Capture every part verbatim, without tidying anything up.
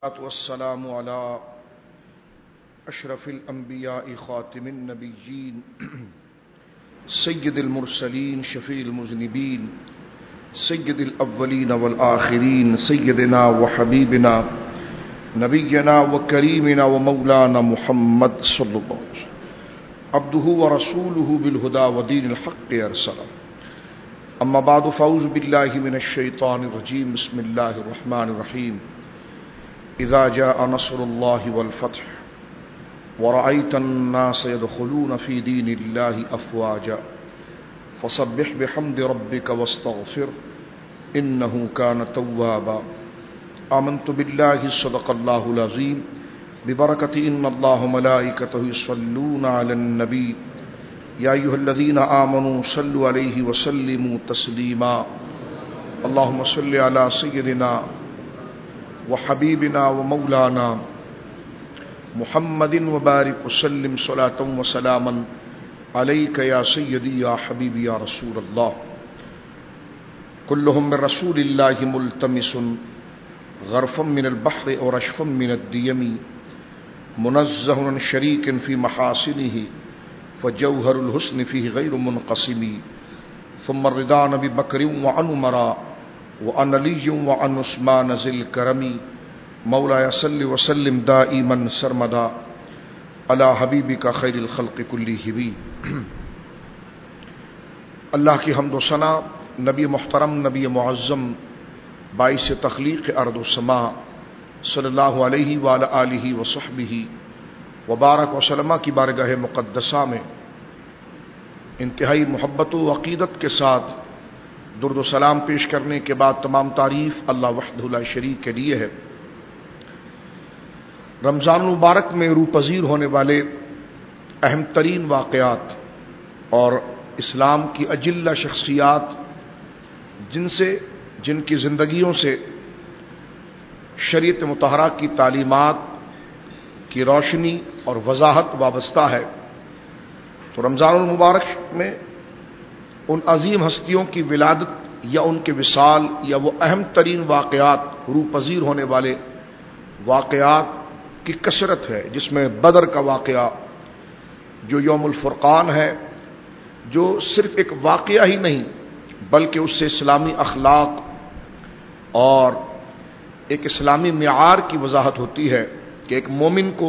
والسلام على أشرف الأنبياء خاتم النبيين سيد المرسلين شفيع المذنبين سيد الأولين والآخرين سيدنا وحبيبنا نبينا وكريمنا ومولانا محمد صلى الله عليه وسلم عبده ورسوله بالهدى ودين الحق أرسله. أما بعد فأعوذ بالله من الشيطان الرجيم. بسم الله الرحمن الرحيم. إذا جاء نصر الله والفتح ورأيت الناس يدخلون في دين الله أفواجا فسبح بحمد ربك واستغفر إنه كان توابا. آمنت بالله صدق الله العظيم ببركة إن الله ملائكته يصلون على النبي يا أيها الذين آمنوا صلوا عليه وسلموا تسليما. اللهم صل على سيدنا وحبيبنا ومولانا محمد وبارك وسلم صلاة وسلاما عليك يا سيدي يا حبيبي يا رسول الله. كلهم من رسول الله ملتمس غرفا من البحر أو رشفا من الديم منزه عن شريك في محاسنه فجوهر الحسن فيه غير منقسم. ثم الرضا عن أبي بكر وعن عمر وعن علي وعن عثمان ذي الكرم. مولاي صل وسلم دائما سرمدا على حبیبک خیر الخلق کلہم. اللہ کی حمد و ثنا نبی محترم نبی معظم باعث تخلیق ارض و سما صلی اللہ علیہ وآلہ آلہ وصحبہ وبارک وسلم کی بارگاہ مقدسہ میں انتہائی محبت و عقیدت کے ساتھ درود و سلام پیش کرنے کے بعد تمام تعریف اللہ وحدہ لا شریک کے لیے ہے. رمضان المبارک میں روح پذیر ہونے والے اہم ترین واقعات اور اسلام کی اجلہ شخصیات جن سے جن کی زندگیوں سے شریعت مطہرہ کی تعلیمات کی روشنی اور وضاحت وابستہ ہے، تو رمضان المبارک میں ان عظیم ہستیوں کی ولادت یا ان کے وصال یا وہ اہم ترین واقعات روح پذیر ہونے والے واقعات کی کثرت ہے، جس میں بدر کا واقعہ جو یوم الفرقان ہے، جو صرف ایک واقعہ ہی نہیں بلکہ اس سے اسلامی اخلاق اور ایک اسلامی معیار کی وضاحت ہوتی ہے کہ ایک مومن کو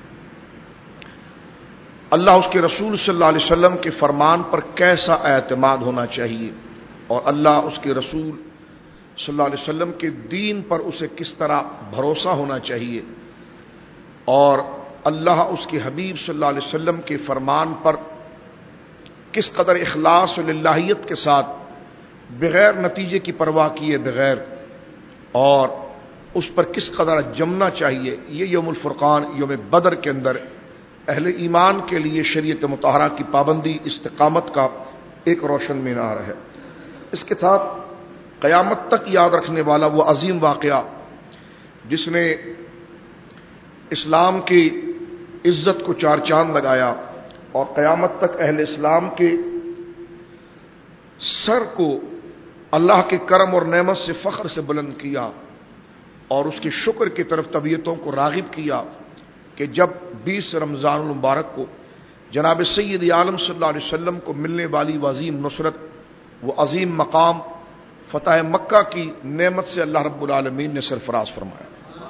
اللہ اس کے رسول صلی اللہ علیہ وسلم کے فرمان پر کیسا اعتماد ہونا چاہیے اور اللہ اس کے رسول صلی اللہ علیہ وسلم کے دین پر اسے کس طرح بھروسہ ہونا چاہیے اور اللہ اس کے حبیب صلی اللہ علیہ وسلم کے فرمان پر کس قدر اخلاص و للہیت کے ساتھ بغیر نتیجے کی پرواہ کیے بغیر اور اس پر کس قدر جمنا چاہیے، یہ یوم الفرقان یوم بدر کے اندر اہل ایمان کے لیے شریعت مطہرہ کی پابندی استقامت کا ایک روشن مینار ہے. اس کے ساتھ قیامت تک یاد رکھنے والا وہ عظیم واقعہ جس نے اسلام کی عزت کو چار چاند لگایا اور قیامت تک اہل اسلام کے سر کو اللہ کے کرم اور نعمت سے فخر سے بلند کیا اور اس کے شکر کی طرف طبیعتوں کو راغب کیا کہ جب بیس رمضان المبارک کو جناب سید عالم صلی اللہ علیہ وسلم کو ملنے والی وہ عظیم نصرت، وہ عظیم مقام فتح مکہ کی نعمت سے اللہ رب العالمین نے سرفراز فرمایا.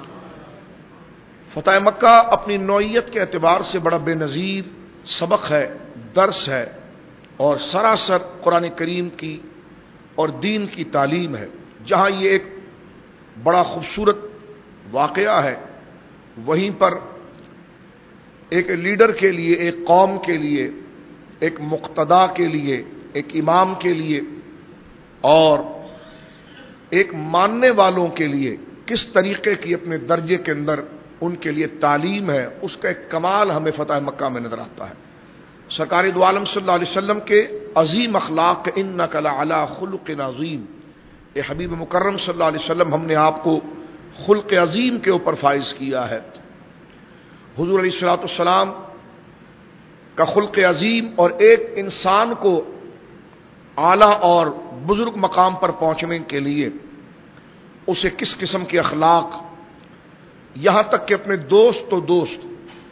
فتح مکہ اپنی نوعیت کے اعتبار سے بڑا بے نظیر سبق ہے، درس ہے اور سراسر قرآن کریم کی اور دین کی تعلیم ہے. جہاں یہ ایک بڑا خوبصورت واقعہ ہے، وہیں پر ایک لیڈر کے لیے، ایک قوم کے لیے، ایک مقتدا کے لیے، ایک امام کے لیے اور ایک ماننے والوں کے لیے کس طریقے کی اپنے درجے کے اندر ان کے لیے تعلیم ہے، اس کا ایک کمال ہمیں فتح مکہ میں نظر آتا ہے. سرکار دو عالم صلی اللہ علیہ وسلم کے عظیم اخلاق انک لعلی خلق عظیم، اے حبیب مکرم صلی اللہ علیہ وسلم ہم نے آپ کو خلق عظیم کے اوپر فائز کیا ہے. حضور علیہ الصلوۃ والسلام کا خلق عظیم اور ایک انسان کو اعلیٰ اور بزرگ مقام پر پہنچنے کے لیے اسے کس قسم کے اخلاق یہاں تک کہ اپنے دوست تو دوست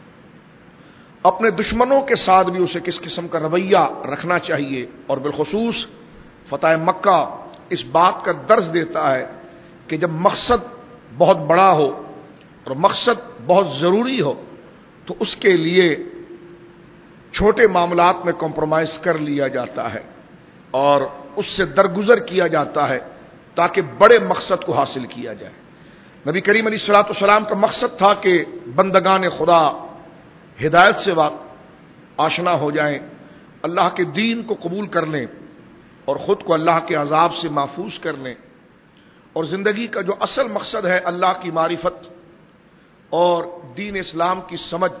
اپنے دشمنوں کے ساتھ بھی اسے کس قسم کا رویہ رکھنا چاہیے. اور بالخصوص فتح مکہ اس بات کا درس دیتا ہے کہ جب مقصد بہت بڑا ہو اور مقصد بہت ضروری ہو تو اس کے لیے چھوٹے معاملات میں کمپرومائز کر لیا جاتا ہے اور اس سے درگزر کیا جاتا ہے تاکہ بڑے مقصد کو حاصل کیا جائے. نبی کریم علیہ الصلوۃ والسلام کا مقصد تھا کہ بندگان خدا ہدایت سے آشنا ہو جائیں، اللہ کے دین کو قبول کر لیں اور خود کو اللہ کے عذاب سے محفوظ کر لیں. اور زندگی کا جو اصل مقصد ہے اللہ کی معرفت اور دین اسلام کی سمجھ،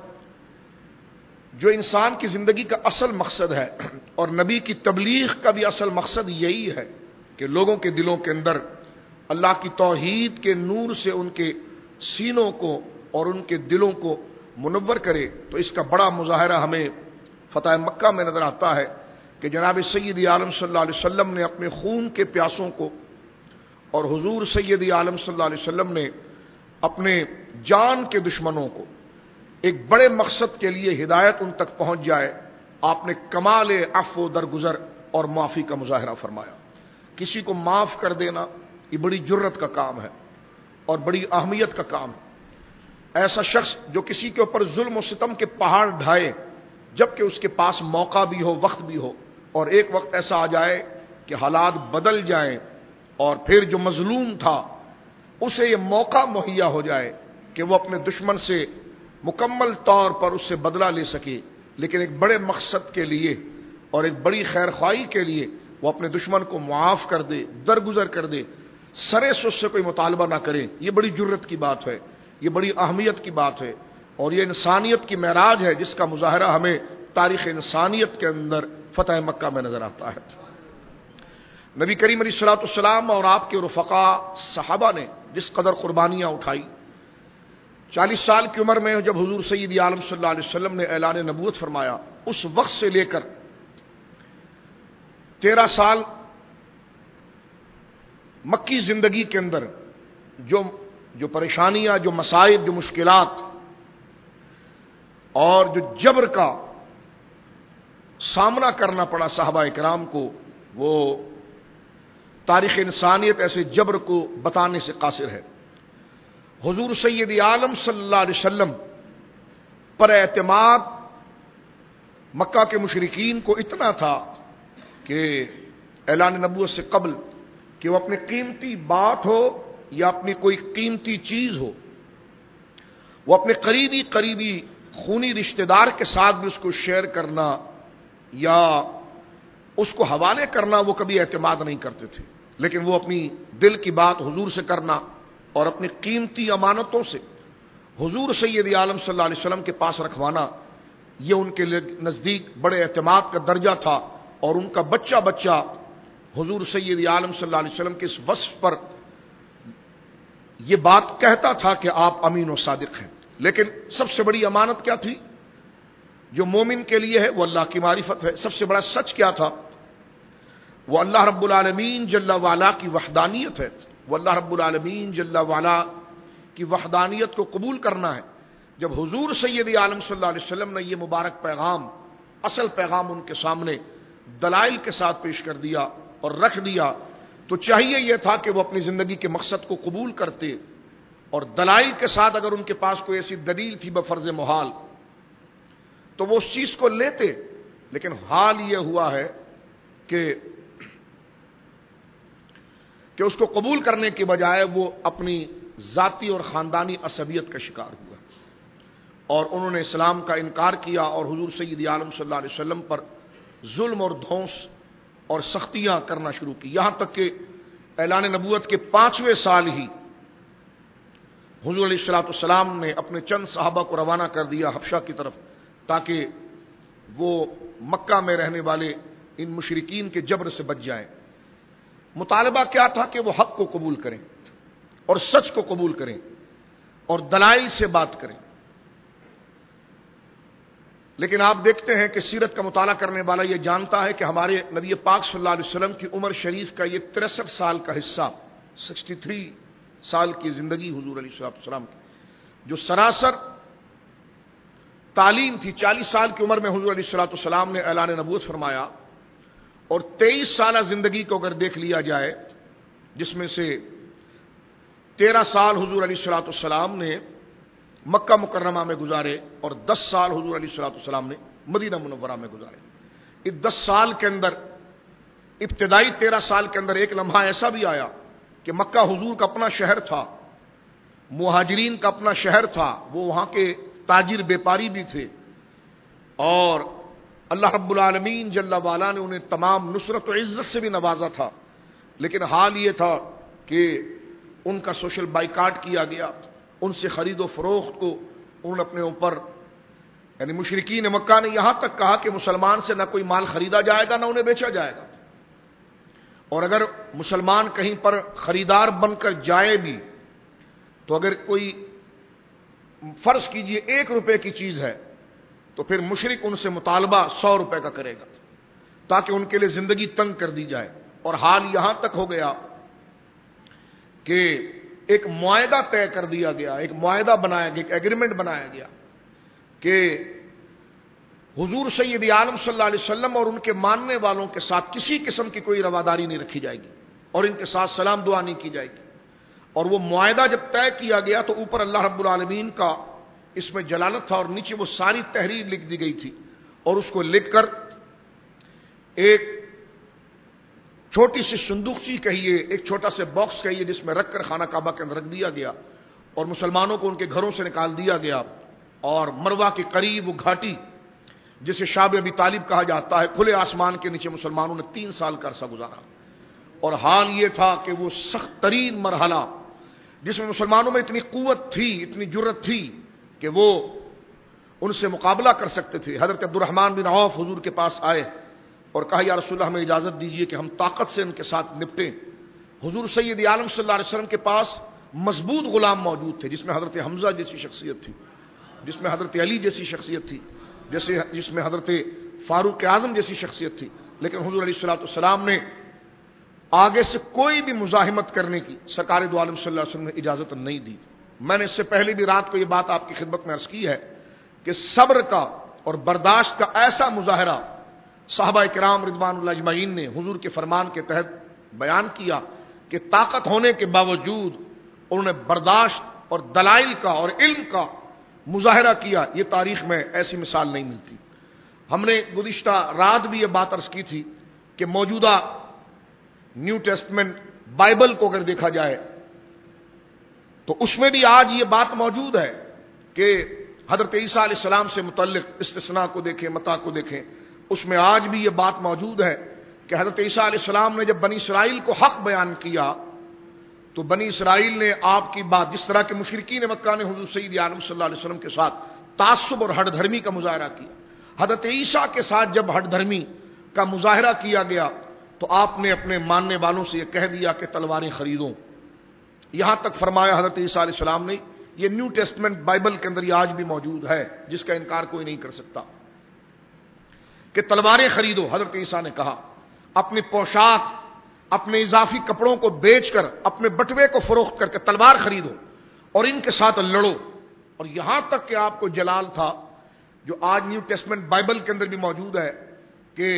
جو انسان کی زندگی کا اصل مقصد ہے، اور نبی کی تبلیغ کا بھی اصل مقصد یہی ہے کہ لوگوں کے دلوں کے اندر اللہ کی توحید کے نور سے ان کے سینوں کو اور ان کے دلوں کو منور کرے. تو اس کا بڑا مظاہرہ ہمیں فتح مکہ میں نظر آتا ہے کہ جناب سید عالم صلی اللہ علیہ وسلم نے اپنے خون کے پیاسوں کو اور حضور سید عالم صلی اللہ علیہ وسلم نے اپنے جان کے دشمنوں کو ایک بڑے مقصد کے لیے ہدایت ان تک پہنچ جائے، آپ نے کمال عفو درگزر اور معافی کا مظاہرہ فرمایا. کسی کو معاف کر دینا یہ بڑی جرت کا کام ہے اور بڑی اہمیت کا کام ہے. ایسا شخص جو کسی کے اوپر ظلم و ستم کے پہاڑ ڈھائے جبکہ اس کے پاس موقع بھی ہو، وقت بھی ہو، اور ایک وقت ایسا آ جائے کہ حالات بدل جائیں اور پھر جو مظلوم تھا اسے یہ موقع مہیا ہو جائے کہ وہ اپنے دشمن سے مکمل طور پر اس سے بدلہ لے سکے، لیکن ایک بڑے مقصد کے لیے اور ایک بڑی خیر خواہی کے لیے وہ اپنے دشمن کو معاف کر دے، درگزر کر دے، سرے سے اس سے کوئی مطالبہ نہ کرے. یہ بڑی جرت کی بات ہے، یہ بڑی اہمیت کی بات ہے، اور یہ انسانیت کی معراج ہے جس کا مظاہرہ ہمیں تاریخ انسانیت کے اندر فتح مکہ میں نظر آتا ہے. نبی کریم علیہ الصلوۃ والسلام اور آپ کے رفقا صحابہ نے جس قدر قربانیاں اٹھائی، چالیس سال کی عمر میں جب حضور سید عالم صلی اللہ علیہ وسلم نے اعلان نبوت فرمایا، اس وقت سے لے کر تیرہ سال مکی زندگی کے اندر جو جو پریشانیاں، جو مصائب، جو مشکلات اور جو جبر کا سامنا کرنا پڑا صحابہ کرام کو، وہ تاریخ انسانیت ایسے جبر کو بتانے سے قاصر ہے. حضور سید عالم صلی اللہ علیہ وسلم پر اعتماد مکہ کے مشرکین کو اتنا تھا کہ اعلان نبوت سے قبل کہ وہ اپنی قیمتی بات ہو یا اپنی کوئی قیمتی چیز ہو، وہ اپنے قریبی قریبی خونی رشتہ دار کے ساتھ بھی اس کو شیئر کرنا یا اس کو حوالے کرنا وہ کبھی اعتماد نہیں کرتے تھے، لیکن وہ اپنی دل کی بات حضور سے کرنا اور اپنی قیمتی امانتوں سے حضور سید عالم صلی اللہ علیہ وسلم کے پاس رکھوانا، یہ ان کے نزدیک بڑے اعتماد کا درجہ تھا. اور ان کا بچہ بچہ حضور سید عالم صلی اللہ علیہ وسلم کے اس وصف پر یہ بات کہتا تھا کہ آپ امین و صادق ہیں. لیکن سب سے بڑی امانت کیا تھی جو مومن کے لیے ہے؟ وہ اللہ کی معرفت ہے. سب سے بڑا سچ کیا تھا؟ وہ اللہ رب العالمین جل وعلا کی وحدانیت ہے. وہ اللہ رب العالمین جل وعلا کی وحدانیت کو قبول کرنا ہے. جب حضور سید عالم صلی اللہ علیہ وسلم نے یہ مبارک پیغام، اصل پیغام ان کے سامنے دلائل کے ساتھ پیش کر دیا اور رکھ دیا، تو چاہیے یہ تھا کہ وہ اپنی زندگی کے مقصد کو قبول کرتے، اور دلائل کے ساتھ اگر ان کے پاس کوئی ایسی دلیل تھی بفرض محال تو وہ اس چیز کو لیتے. لیکن حال یہ ہوا ہے کہ کہ اس کو قبول کرنے کے بجائے وہ اپنی ذاتی اور خاندانی عصبیت کا شکار ہوا اور انہوں نے اسلام کا انکار کیا اور حضور سید عالم صلی اللہ علیہ وسلم پر ظلم اور دھونس اور سختیاں کرنا شروع کی. یہاں تک کہ اعلان نبوت کے پانچویں سال ہی حضور علیہ الصلوۃ والسلام نے اپنے چند صحابہ کو روانہ کر دیا حبشہ کی طرف تاکہ وہ مکہ میں رہنے والے ان مشرکین کے جبر سے بچ جائیں. مطالبہ کیا تھا کہ وہ حق کو قبول کریں اور سچ کو قبول کریں اور دلائل سے بات کریں. لیکن آپ دیکھتے ہیں کہ سیرت کا مطالعہ کرنے والا یہ جانتا ہے کہ ہمارے نبی پاک صلی اللہ علیہ وسلم کی عمر شریف کا یہ تریسٹھ سال کا حصہ، سکسٹی تھری سال کی زندگی حضور علیہ السلام کی، جو سراسر تعلیم تھی، چالیس سال کی عمر میں حضور علیہ الصلوۃ والسلام نے اعلان نبوت فرمایا، اور تیئیس سالہ زندگی کو اگر دیکھ لیا جائے، جس میں سے تیرہ سال حضور علیہ الصلوۃ والسلام نے مکہ مکرمہ میں گزارے اور دس سال حضور علیہ الصلوۃ والسلام نے مدینہ منورہ میں گزارے. اس دس سال کے اندر، ابتدائی تیرہ سال کے اندر ایک لمحہ ایسا بھی آیا کہ مکہ حضور کا اپنا شہر تھا، مہاجرین کا اپنا شہر تھا، وہ وہاں کے تاجر بیپاری بھی تھے، اور اللہ رب العالمین جل وعلا نے انہیں تمام نصرت و عزت سے بھی نوازا تھا. لیکن حال یہ تھا کہ ان کا سوشل بائیکاٹ کیا گیا، ان سے خرید و فروخت کو انہوں نے اپنے اوپر، یعنی مشرکین مکہ نے یہاں تک کہا کہ مسلمان سے نہ کوئی مال خریدا جائے گا نہ انہیں بیچا جائے گا، اور اگر مسلمان کہیں پر خریدار بن کر جائے بھی تو اگر کوئی فرض کیجئے ایک روپے کی چیز ہے تو پھر مشرک ان سے مطالبہ سو روپے کا کرے گا تاکہ ان کے لیے زندگی تنگ کر دی جائے. اور حال یہاں تک ہو گیا کہ ایک معاہدہ طے کر دیا گیا، ایک معاہدہ بنایا گیا، ایک ایگریمنٹ بنایا گیا کہ حضور سید عالم صلی اللہ علیہ وسلم اور ان کے ماننے والوں کے ساتھ کسی قسم کی کوئی رواداری نہیں رکھی جائے گی اور ان کے ساتھ سلام دعا نہیں کی جائے گی. اور وہ معاہدہ جب طے کیا گیا تو اوپر اللہ رب العالمین کا اس میں جلالت تھا اور نیچے وہ ساری تحریر لکھ دی گئی تھی، اور اس کو لکھ کر ایک چھوٹی سی صندوقچی کہیے، ایک چھوٹا سے باکس کہیے، جس میں رکھ کر خانہ کعبہ کے اندر رکھ دیا گیا اور مسلمانوں کو ان کے گھروں سے نکال دیا گیا. اور مروہ کے قریب وہ گھاٹی جسے شاب ابی طالب کہا جاتا ہے، کھلے آسمان کے نیچے مسلمانوں نے تین سال کا عرصہ گزارا. اور حال یہ تھا کہ وہ سخت ترین مرحلہ جس میں مسلمانوں میں اتنی قوت تھی، اتنی جرت تھی کہ وہ ان سے مقابلہ کر سکتے تھے. حضرت عبد الرحمن بن عوف حضور کے پاس آئے اور کہا یا رسول اللہ ہمیں اجازت دیجیے کہ ہم طاقت سے ان کے ساتھ نپٹیں. حضور سید عالم صلی اللہ علیہ وسلم کے پاس مضبوط غلام موجود تھے، جس میں حضرت حمزہ جیسی شخصیت تھی، جس میں حضرت علی جیسی شخصیت تھی، جیسے جس میں حضرت فاروق اعظم جیسی شخصیت تھی. لیکن حضور علیہ الصلوۃ والسلام نے آگے سے کوئی بھی مزاحمت کرنے کی سرکار دو عالم صلی اللہ علیہ وسلم نے اجازت نہیں دی. میں نے اس سے پہلے بھی رات کو یہ بات آپ کی خدمت میں عرض کی ہے کہ صبر کا اور برداشت کا ایسا مظاہرہ صحابہ کرام رضوان اللہ اجمعین نے حضور کے فرمان کے تحت بیان کیا کہ طاقت ہونے کے باوجود انہوں نے برداشت اور دلائل کا اور علم کا مظاہرہ کیا. یہ تاریخ میں ایسی مثال نہیں ملتی. ہم نے گزشتہ رات بھی یہ بات عرض کی تھی کہ موجودہ نیو ٹیسٹمنٹ بائبل کو اگر دیکھا جائے تو اس میں بھی آج یہ بات موجود ہے کہ حضرت عیسیٰ علیہ السلام سے متعلق استثناء کو دیکھیں، متا کو دیکھیں، اس میں آج بھی یہ بات موجود ہے کہ حضرت عیسیٰ علیہ السلام نے جب بنی اسرائیل کو حق بیان کیا تو بنی اسرائیل نے آپ کی بات، جس طرح کے مشرکین مکہ نے حضور سید عالم صلی اللہ علیہ وسلم کے ساتھ تعصب اور ہٹ دھرمی کا مظاہرہ کیا، حضرت عیسیٰ کے ساتھ جب ہٹ دھرمی کا مظاہرہ کیا گیا تو آپ نے اپنے ماننے والوں سے یہ کہہ دیا کہ تلواریں خریدو. یہاں تک فرمایا حضرت عیسیٰ علیہ السلام نے، یہ نیو ٹیسٹمنٹ بائبل کے اندر یہ آج بھی موجود ہے جس کا انکار کوئی نہیں کر سکتا، کہ تلواریں خریدو. حضرت عیسیٰ نے کہا اپنی پوشاک، اپنے اضافی کپڑوں کو بیچ کر، اپنے بٹوے کو فروخت کر کے تلوار خریدو اور ان کے ساتھ لڑو. اور یہاں تک کہ آپ کو جلال تھا جو آج نیو ٹیسٹمنٹ بائبل کے اندر بھی موجود ہے کہ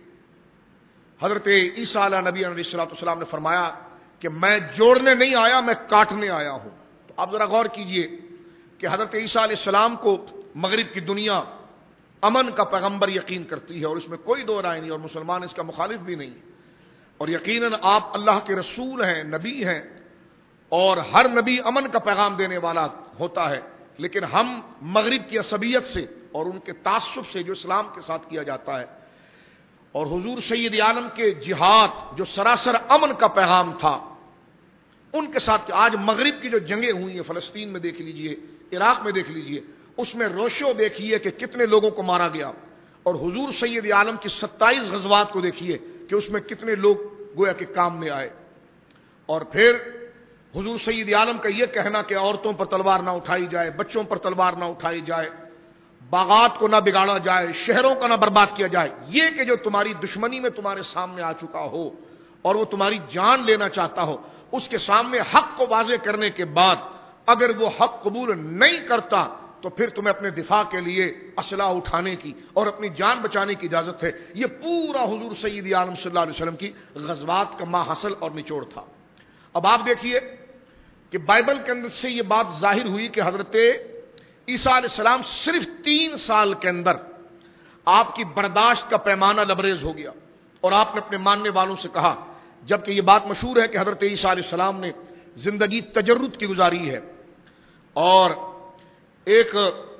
حضرت عیسیٰ علیہ نبی علیہ الصلوۃ والسلام نے فرمایا کہ میں جوڑنے نہیں آیا، میں کاٹنے آیا ہوں. تو آپ ذرا غور کیجئے کہ حضرت عیسیٰ علیہ السلام کو مغرب کی دنیا امن کا پیغمبر یقین کرتی ہے اور اس میں کوئی دو رائے نہیں، اور مسلمان اس کا مخالف بھی نہیں. اور یقیناً آپ اللہ کے رسول ہیں، نبی ہیں، اور ہر نبی امن کا پیغام دینے والا ہوتا ہے. لیکن ہم مغرب کی عصبیت سے اور ان کے تعصب سے جو اسلام کے ساتھ کیا جاتا ہے، اور حضور سید عالم کے جہاد جو سراسر امن کا پیغام تھا ان کے ساتھ، آج مغرب کی جو جنگیں ہوئی ہیں، فلسطین میں دیکھ لیجئے، عراق میں دیکھ لیجئے، اس میں روشو دیکھیے کہ کتنے لوگوں کو مارا گیا، اور حضور سید عالم کی ستائیس غزوات کو دیکھیے کہ اس میں کتنے لوگ گویا کہ کام میں آئے. اور پھر حضور سید عالم کا یہ کہنا کہ عورتوں پر تلوار نہ اٹھائی جائے، بچوں پر تلوار نہ اٹھائی جائے، باغات کو نہ بگاڑا جائے، شہروں کا نہ برباد کیا جائے، یہ کہ جو تمہاری دشمنی میں تمہارے سامنے آ چکا ہو اور وہ تمہاری جان لینا چاہتا ہو، اس کے سامنے حق کو واضح کرنے کے بعد اگر وہ حق قبول نہیں کرتا تو پھر تمہیں اپنے دفاع کے لیے اسلحہ اٹھانے کی اور اپنی جان بچانے کی اجازت ہے. یہ پورا حضور سید عالم صلی اللہ علیہ وسلم کی غزوات کا ماحصل اور نچوڑ تھا. اب آپ دیکھیے کہ بائبل کے اندر سے یہ بات ظاہر ہوئی کہ حضرت عیسیٰ علیہ السلام صرف تین سال کے اندر آپ کی برداشت کا پیمانہ لبریز ہو گیا اور آپ نے اپنے ماننے والوں سے کہا، جبکہ یہ بات مشہور ہے کہ حضرت عیسیٰ علیہ السلام نے زندگی تجرد کی گزاری ہے اور ایک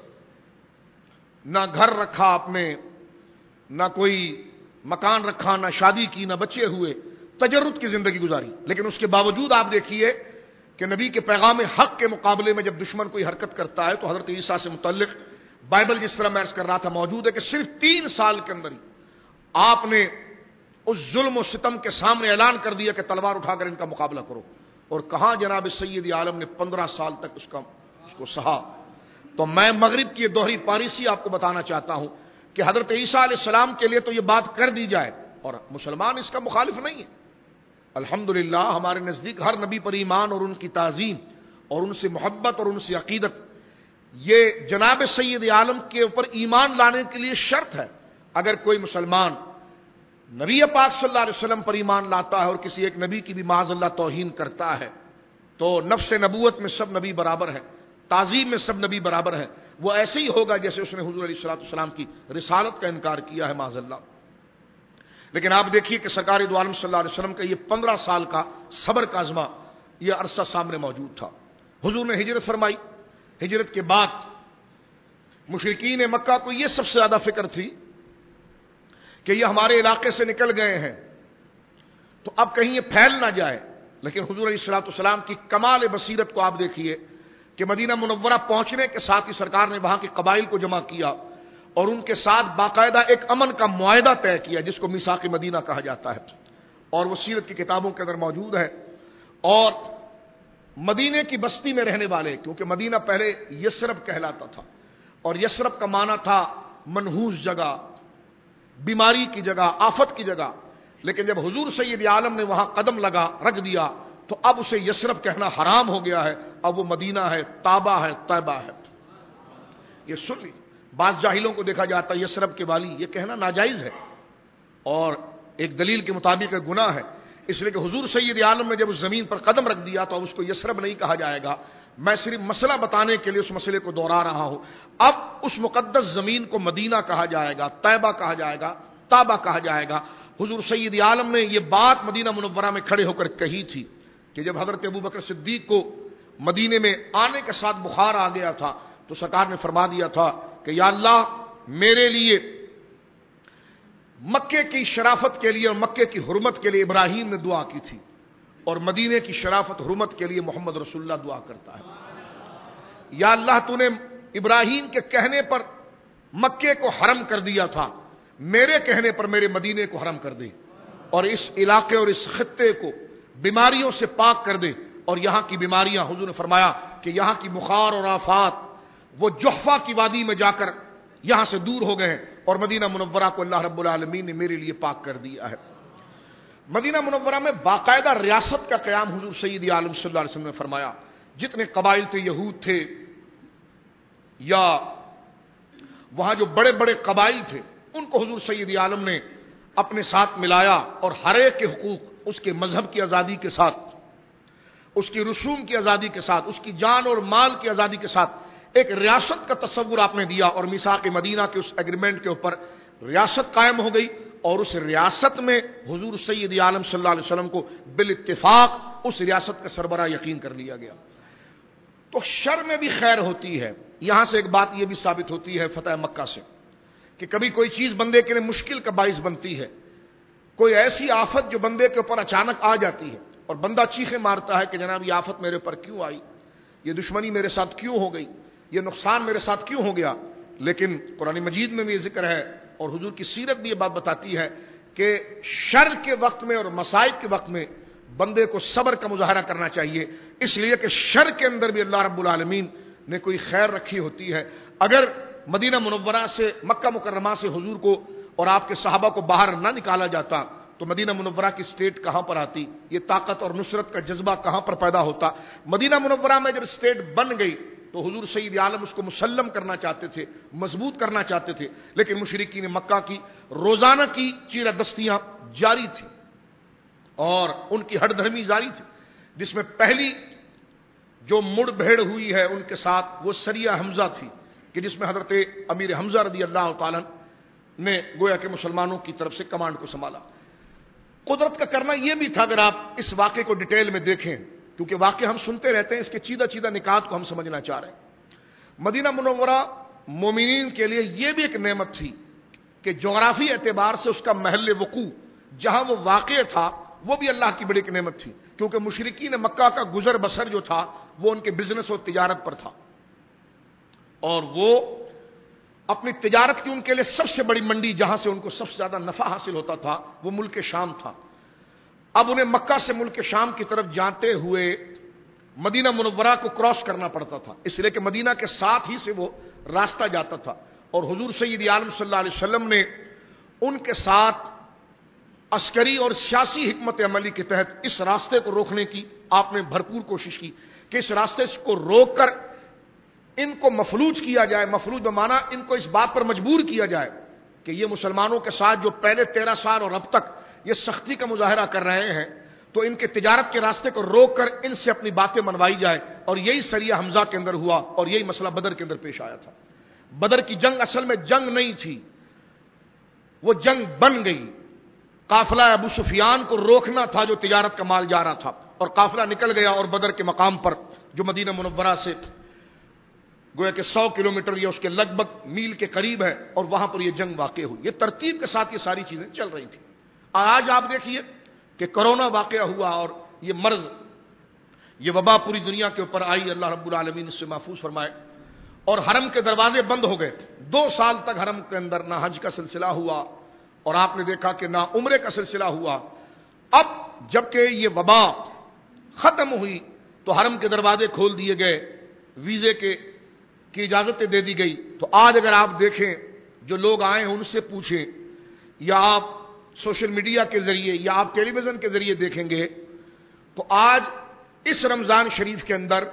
نہ گھر رکھا آپ نے، نہ کوئی مکان رکھا، نہ شادی کی، نہ بچے ہوئے، تجرد کی زندگی گزاری. لیکن اس کے باوجود آپ دیکھیے کہ نبی کے پیغام حق کے مقابلے میں جب دشمن کوئی حرکت کرتا ہے تو حضرت عیسیٰ سے متعلق بائبل جس طرح میں عرض کر رہا تھا موجود ہے کہ صرف تین سال کے اندر ہی آپ نے اس ظلم و ستم کے سامنے اعلان کر دیا کہ تلوار اٹھا کر ان کا مقابلہ کرو. اور کہاں جناب سید عالم نے پندرہ سال تک اس کا اس کو سہا. تو میں مغرب کی دوہری پالیسی آپ کو بتانا چاہتا ہوں کہ حضرت عیسیٰ علیہ السلام کے لیے تو یہ بات کر دی جائے اور مسلمان اس کا مخالف نہیں ہے. الحمدللہ ہمارے نزدیک ہر نبی پر ایمان اور ان کی تعظیم اور ان سے محبت اور ان سے عقیدت یہ جناب سید عالم کے اوپر ایمان لانے کے لیے شرط ہے. اگر کوئی مسلمان نبی پاک صلی اللہ علیہ وسلم پر ایمان لاتا ہے اور کسی ایک نبی کی بھی معاذ اللہ توہین کرتا ہے تو نفس نبوت میں سب نبی برابر ہیں، تعظیم میں سب نبی برابر ہیں. وہ ایسے ہی ہوگا جیسے اس نے حضور علیہ الصلوۃ والسلام کی رسالت کا انکار کیا ہے معاذ اللہ. لیکن آپ دیکھیے کہ سرکار دو عالم صلی اللہ علیہ وسلم کا یہ پندرہ سال کا صبر کا عزمہ یہ عرصہ سامنے موجود تھا. حضور نے ہجرت فرمائی. ہجرت کے بعد مشرکین مکہ کو یہ سب سے زیادہ فکر تھی کہ یہ ہمارے علاقے سے نکل گئے ہیں تو اب کہیں یہ پھیل نہ جائے. لیکن حضور علیہ الصلوۃ والسلام کی کمال بصیرت کو آپ دیکھیے کہ مدینہ منورہ پہنچنے کے ساتھ ہی سرکار نے وہاں کے قبائل کو جمع کیا اور ان کے ساتھ باقاعدہ ایک امن کا معاہدہ طے کیا جس کو میثاق مدینہ کہا جاتا ہے اور وہ سیرت کی کتابوں کے اندر موجود ہے. اور مدینے کی بستی میں رہنے والے، کیونکہ مدینہ پہلے یثرب کہلاتا تھا اور یثرب کا معنی تھا منحوس جگہ، بیماری کی جگہ، آفت کی جگہ. لیکن جب حضور سید عالم نے وہاں قدم لگا رکھ دیا تو اب اسے یثرب کہنا حرام ہو گیا ہے. اب وہ مدینہ ہے، طابہ ہے، طیبہ ہے. یہ سن لی. بعض جاہلوں کو دیکھا جاتا ہے یثرب کے والی، یہ کہنا ناجائز ہے اور ایک دلیل کے مطابق گناہ ہے. اس لیے کہ حضور سید عالم نے جب اس زمین پر قدم رکھ دیا تو اب اس کو یثرب نہیں کہا جائے گا. میں صرف مسئلہ بتانے کے لیے اس مسئلے کو دوہرا رہا ہوں. اب اس مقدس زمین کو مدینہ کہا جائے گا، طیبہ کہا جائے گا، طابہ کہا جائے گا. حضور سید عالم نے یہ بات مدینہ منورہ میں کھڑے ہو کر کہی تھی کہ جب حضرت ابوبکر صدیق کو مدینے میں آنے کے ساتھ بخار آ گیا تھا تو سرکار نے فرما دیا تھا کہ یا اللہ میرے لیے مکے کی شرافت کے لیے اور مکے کی حرمت کے لیے ابراہیم نے دعا کی تھی اور مدینے کی شرافت حرمت کے لیے محمد رسول اللہ دعا کرتا ہے. یا اللہ تو نے ابراہیم کے کہنے پر مکے کو حرم کر دیا تھا، میرے کہنے پر میرے مدینے کو حرم کر دے اور اس علاقے اور اس خطے کو بیماریوں سے پاک کر دے. اور یہاں کی بیماریاں حضور نے فرمایا کہ یہاں کی بخار اور آفات وہ جحفہ کی وادی میں جا کر یہاں سے دور ہو گئے ہیں اور مدینہ منورہ کو اللہ رب العالمین نے میرے لیے پاک کر دیا ہے. مدینہ منورہ میں باقاعدہ ریاست کا قیام حضور سید عالم صلی اللہ علیہ وسلم نے فرمایا. جتنے قبائل تھے، یہود تھے یا وہاں جو بڑے بڑے قبائل تھے، ان کو حضور سید عالم نے اپنے ساتھ ملایا اور ہر ایک کے حقوق، اس کے مذہب کی آزادی کے ساتھ، اس کی رسوم کی آزادی کے ساتھ، اس کی جان اور مال کی آزادی کے ساتھ ایک ریاست کا تصور آپ نے دیا اور میثاق مدینہ کے اس ایگریمنٹ کے اوپر ریاست قائم ہو گئی اور اس ریاست میں حضور سید عالم صلی اللہ علیہ وسلم کو بالاتفاق اس ریاست کا سربراہ یقین کر لیا گیا. تو شر میں بھی خیر ہوتی ہے. یہاں سے ایک بات یہ بھی ثابت ہوتی ہے فتح مکہ سے کہ کبھی کوئی چیز بندے کے لیے مشکل کا باعث بنتی ہے، کوئی ایسی آفت جو بندے کے اوپر اچانک آ جاتی ہے اور بندہ چیخیں مارتا ہے کہ جناب یہ آفت میرے پر کیوں آئی، یہ دشمنی میرے ساتھ کیوں ہو گئی، یہ نقصان میرے ساتھ کیوں ہو گیا. لیکن قرآن مجید میں بھی یہ ذکر ہے اور حضور کی سیرت بھی یہ بات بتاتی ہے کہ شر کے وقت میں اور مصائب کے وقت میں بندے کو صبر کا مظاہرہ کرنا چاہیے، اس لیے کہ شر کے اندر بھی اللہ رب العالمین نے کوئی خیر رکھی ہوتی ہے. اگر مدینہ منورہ سے، مکہ مکرمہ سے حضور کو اور آپ کے صحابہ کو باہر نہ نکالا جاتا تو مدینہ منورہ کی سٹیٹ کہاں پر آتی؟ یہ طاقت اور نصرت کا جذبہ کہاں پر پیدا ہوتا؟ مدینہ منورہ میں جب سٹیٹ بن گئی تو حضور سید عالم اس کو مسلم کرنا چاہتے تھے، مضبوط کرنا چاہتے تھے، لیکن مشرکین مکہ کی روزانہ کی چیرہ دستیاں جاری تھیں اور ان کی ہٹ دھرمی جاری تھی، جس میں پہلی جو مڑ بھیڑ ہوئی ہے ان کے ساتھ وہ سریہ حمزہ تھی، کہ جس میں حضرت امیر حمزہ رضی اللہ تعالیٰ نے گویا کہ مسلمانوں کی طرف سے کمانڈ کو سنبھالا۔ قدرت کا کرنا یہ بھی تھا، اگر آپ اس واقعے کو ڈیٹیل میں دیکھیں، کیونکہ واقعہ ہم سنتے رہتے ہیں، اس کے چیدہ چیدہ نکات کو ہم سمجھنا چاہ رہے ہیں۔ مدینہ منورہ مومنین کے لیے یہ بھی ایک نعمت تھی کہ جغرافی اعتبار سے اس کا محل وقوع جہاں وہ واقع تھا وہ بھی اللہ کی بڑی ایک نعمت تھی، کیونکہ مشرکین مکہ کا گزر بسر جو تھا وہ ان کے بزنس اور تجارت پر تھا، اور وہ اپنی تجارت کی ان کے لیے سب سے بڑی منڈی جہاں سے ان کو سب سے زیادہ نفع حاصل ہوتا تھا وہ ملک شام تھا۔ اب انہیں مکہ سے ملک شام کی طرف جاتے ہوئے مدینہ منورہ کو کراس کرنا پڑتا تھا، اس لیے کہ مدینہ کے ساتھ ہی سے وہ راستہ جاتا تھا، اور حضور سید عالم صلی اللہ علیہ وسلم نے ان کے ساتھ عسکری اور سیاسی حکمت عملی کے تحت اس راستے کو روکنے کی آپ نے بھرپور کوشش کی کہ اس راستے کو روک کر ان کو مفلوج کیا جائے۔ مفلوج بمانا ان کو اس بات پر مجبور کیا جائے کہ یہ مسلمانوں کے ساتھ جو پہلے تیرہ سال اور اب تک یہ سختی کا مظاہرہ کر رہے ہیں، تو ان کے تجارت کے راستے کو روک کر ان سے اپنی باتیں منوائی جائے، اور یہی سریہ حمزہ کے اندر ہوا، اور یہی مسئلہ بدر کے اندر پیش آیا تھا۔ بدر کی جنگ اصل میں جنگ نہیں تھی، وہ جنگ بن گئی۔ قافلہ ابو سفیان کو روکنا تھا جو تجارت کا مال جا رہا تھا، اور قافلہ نکل گیا، اور بدر کے مقام پر جو مدینہ منورہ سے گویا کہ سو کلومیٹر یا اس کے لگ بھگ میل کے قریب ہے، اور وہاں پر یہ جنگ واقع ہوئی۔ یہ ترتیب کے ساتھ یہ ساری چیزیں چل رہی تھیں۔ آج آپ دیکھیے کہ کرونا واقعہ ہوا اور یہ مرض، یہ وبا پوری دنیا کے اوپر آئی، اللہ رب العالمین اس سے محفوظ فرمائے، اور حرم کے دروازے بند ہو گئے۔ دو سال تک حرم کے اندر نہ حج کا سلسلہ ہوا، اور آپ نے دیکھا کہ نہ عمرے کا سلسلہ ہوا۔ اب جبکہ یہ وبا ختم ہوئی تو حرم کے دروازے کھول دیے گئے، ویزے کے کی اجازتیں دے دی گئی۔ تو آج اگر آپ دیکھیں، جو لوگ آئے ہیں ان سے پوچھیں، یا آپ سوشل میڈیا کے ذریعے یا آپ ٹیلی ویژن کے ذریعے دیکھیں گے، تو آج اس رمضان شریف کے اندر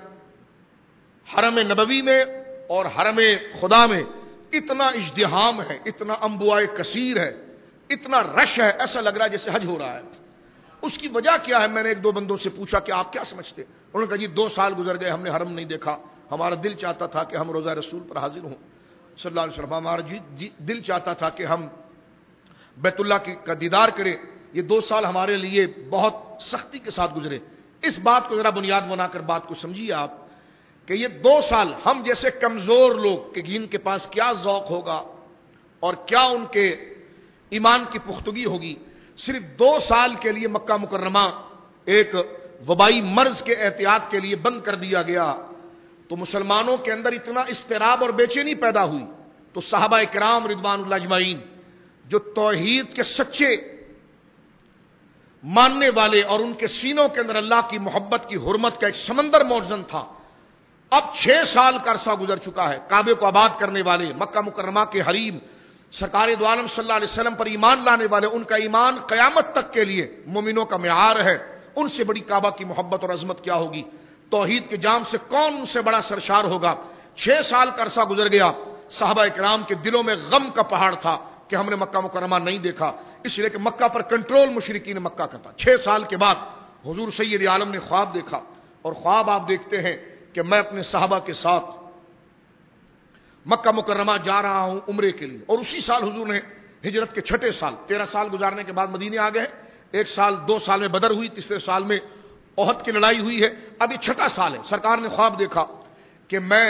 حرم نبوی میں اور حرم خدا میں اتنا ازدحام ہے، اتنا انبوائے کثیر ہے، اتنا رش ہے، ایسا لگ رہا ہے جیسے حج ہو رہا ہے۔ اس کی وجہ کیا ہے؟ میں نے ایک دو بندوں سے پوچھا کہ آپ کیا سمجھتے؟ انہوں نے کہا جی دو سال گزر گئے، ہم نے حرم نہیں دیکھا، ہمارا دل چاہتا تھا کہ ہم روزہ رسول پر حاضر ہوں صلی اللہ علیہ وسلم، ہمارا جی, جی دل چاہتا تھا کہ ہم بیت اللہ کی کا دیدار کریں، یہ دو سال ہمارے لیے بہت سختی کے ساتھ گزرے۔ اس بات کو ذرا بنیاد بنا کر بات کو سمجھیے آپ کہ یہ دو سال ہم جیسے کمزور لوگ کہ جن کے پاس کیا ذوق ہوگا اور کیا ان کے ایمان کی پختگی ہوگی، صرف دو سال کے لیے مکہ مکرمہ ایک وبائی مرض کے احتیاط کے لیے بند کر دیا گیا، تو مسلمانوں کے اندر اتنا اضطراب اور بے چینی پیدا ہوئی۔ تو صحابہ کرام رضوان اللہ اجمعین جو توحید کے سچے ماننے والے اور ان کے سینوں کے اندر اللہ کی محبت کی حرمت کا ایک سمندر موجزن تھا، اب چھ سال کا عرصہ گزر چکا ہے، کعبے کو آباد کرنے والے، مکہ مکرمہ کے حریم سرکار دو عالم صلی اللہ علیہ وسلم پر ایمان لانے والے، ان کا ایمان قیامت تک کے لیے مومنوں کا معیار ہے۔ ان سے بڑی کعبہ کی محبت اور عظمت کیا ہوگی؟ توحید کے جام سے کون ان سے بڑا سرشار ہوگا؟ چھ سال کا عرصہ گزر گیا، صحابہ کرام کے دلوں میں غم کا پہاڑ تھا کہ ہم نے مکہ مکرمہ نہیں دیکھا، اس لیے کہ مکہ پر کنٹرول مشرکین مکہ کا تھا۔ چھ سال کے بعد حضور سید عالم نے خواب دیکھا، اور خواب آپ دیکھتے ہیں کہ میں اپنے صحابہ کے ساتھ مکہ مکرمہ جا رہا ہوں عمرے کے لیے، اور اسی سال حضور نے ہجرت کے چھٹے سال تیرہ سال گزارنے کے بعد مدینے آ گئے۔ ایک سال دو سال میں بدر ہوئی، تیسرے سال میں احد کی لڑائی ہوئی ہے، اب یہ چھٹا سال ہے۔ سرکار نے خواب دیکھا کہ میں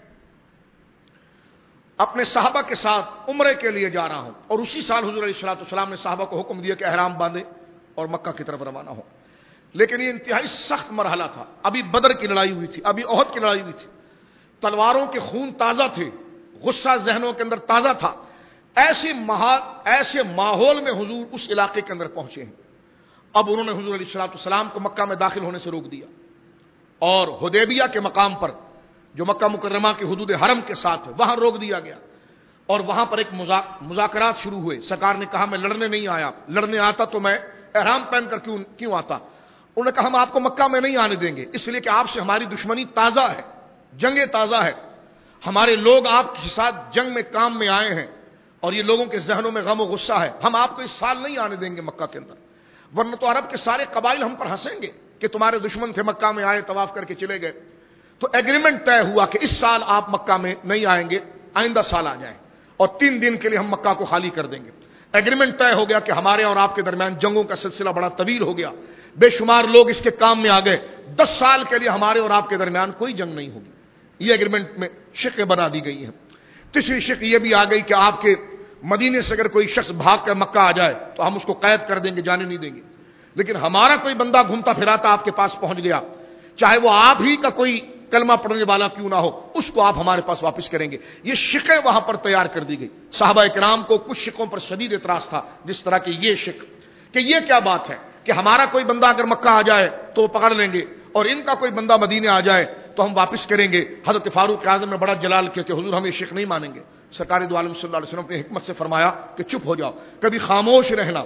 اپنے صحابہ کے ساتھ عمرے کے لیے جا رہا ہوں، اور اسی سال حضور علیہ الصلوۃ والسلام نے صحابہ کو حکم دیا کہ احرام باندھیں اور مکہ کی طرف روانہ ہوں۔ لیکن یہ انتہائی سخت مرحلہ تھا، ابھی بدر کی لڑائی ہوئی تھی، ابھی احد کی لڑائی ہوئی تھی، تلواروں کے خون تازہ تھے، غصہ ذہنوں کے اندر تازہ تھا۔ ایسے ایسے ماحول میں حضور اس علاقے کے اندر پہنچے ہیں۔ اب انہوں نے حضور علیہ الصلوۃ والسلام کو مکہ میں داخل ہونے سے روک دیا، اور حدیبیہ کے مقام پر جو مکہ مکرمہ کی حدود حرم کے ساتھ ہے وہاں روک دیا گیا، اور وہاں پر ایک مذاکرات شروع ہوئے۔ سرکار نے کہا میں لڑنے نہیں آیا، لڑنے آتا تو میں احرام پہن کر کیوں کیوں آتا؟ انہوں نے کہا ہم آپ کو مکہ میں نہیں آنے دیں گے، اس لیے کہ آپ سے ہماری دشمنی تازہ ہے، جنگیں تازہ ہے، ہمارے لوگ آپ کے ساتھ جنگ میں کام میں آئے ہیں اور یہ لوگوں کے ذہنوں میں غم و غصہ ہے، ہم آپ کو اس سال نہیں آنے دیں گے مکہ کے اندر، ورنہ تو عرب کے سارے قبائل ہم پر ہنسیں گے کہ تمہارے دشمن تھے، مکہ میں آئے، طواف کر کے چلے گئے۔ تو ایگریمنٹ طے ہوا کہ اس سال آپ مکہ میں نہیں آئیں گے، آئندہ سال آ جائیں، اور تین دن کے لیے ہم مکہ کو خالی کر دیں گے۔ ایگریمنٹ طے ہو گیا کہ ہمارے اور آپ کے درمیان جنگوں کا سلسلہ بڑا طویل ہو گیا، بے شمار لوگ اس کے کام میں آ گئے، دس سال کے لیے ہمارے اور آپ کے درمیان کوئی جنگ نہیں ہوگی۔ یہ ایگریمنٹ میں شقیں بنا دی گئی ہیں۔ تیسری شق یہ بھی آ گئی کہ آپ کے مدینے سے اگر کوئی شخص بھاگ کر مکہ آ جائے تو ہم اس کو قید کر دیں گے، جانے نہیں دیں گے، لیکن ہمارا کوئی بندہ گھومتا پھراتا آپ کے پاس پہنچ گیا، چاہے وہ آپ ہی کا کوئی کلمہ پڑھنے والا کیوں نہ ہو، اس کو آپ ہمارے پاس واپس کریں گے۔ یہ شقیں وہاں پر تیار کر دی گئی۔ صحابہ کرام کو کچھ شقوں پر شدید اعتراض تھا، جس طرح کی یہ شق کہ یہ کیا بات ہے کہ ہمارا کوئی بندہ اگر مکہ آ جائے تو وہ پکڑ لیں گے، اور ان کا کوئی بندہ مدینے آ جائے تو ہم واپس کریں گے۔ حضرت فاروق اعظم نے بڑا جلال کیا کہ حضور ہم یہ شق نہیں مانیں گے۔ سرکار دو عالم صلی اللہ علیہ وسلم نے حکمت سے فرمایا کہ چپ ہو جاؤ، کبھی خاموش رہنا۔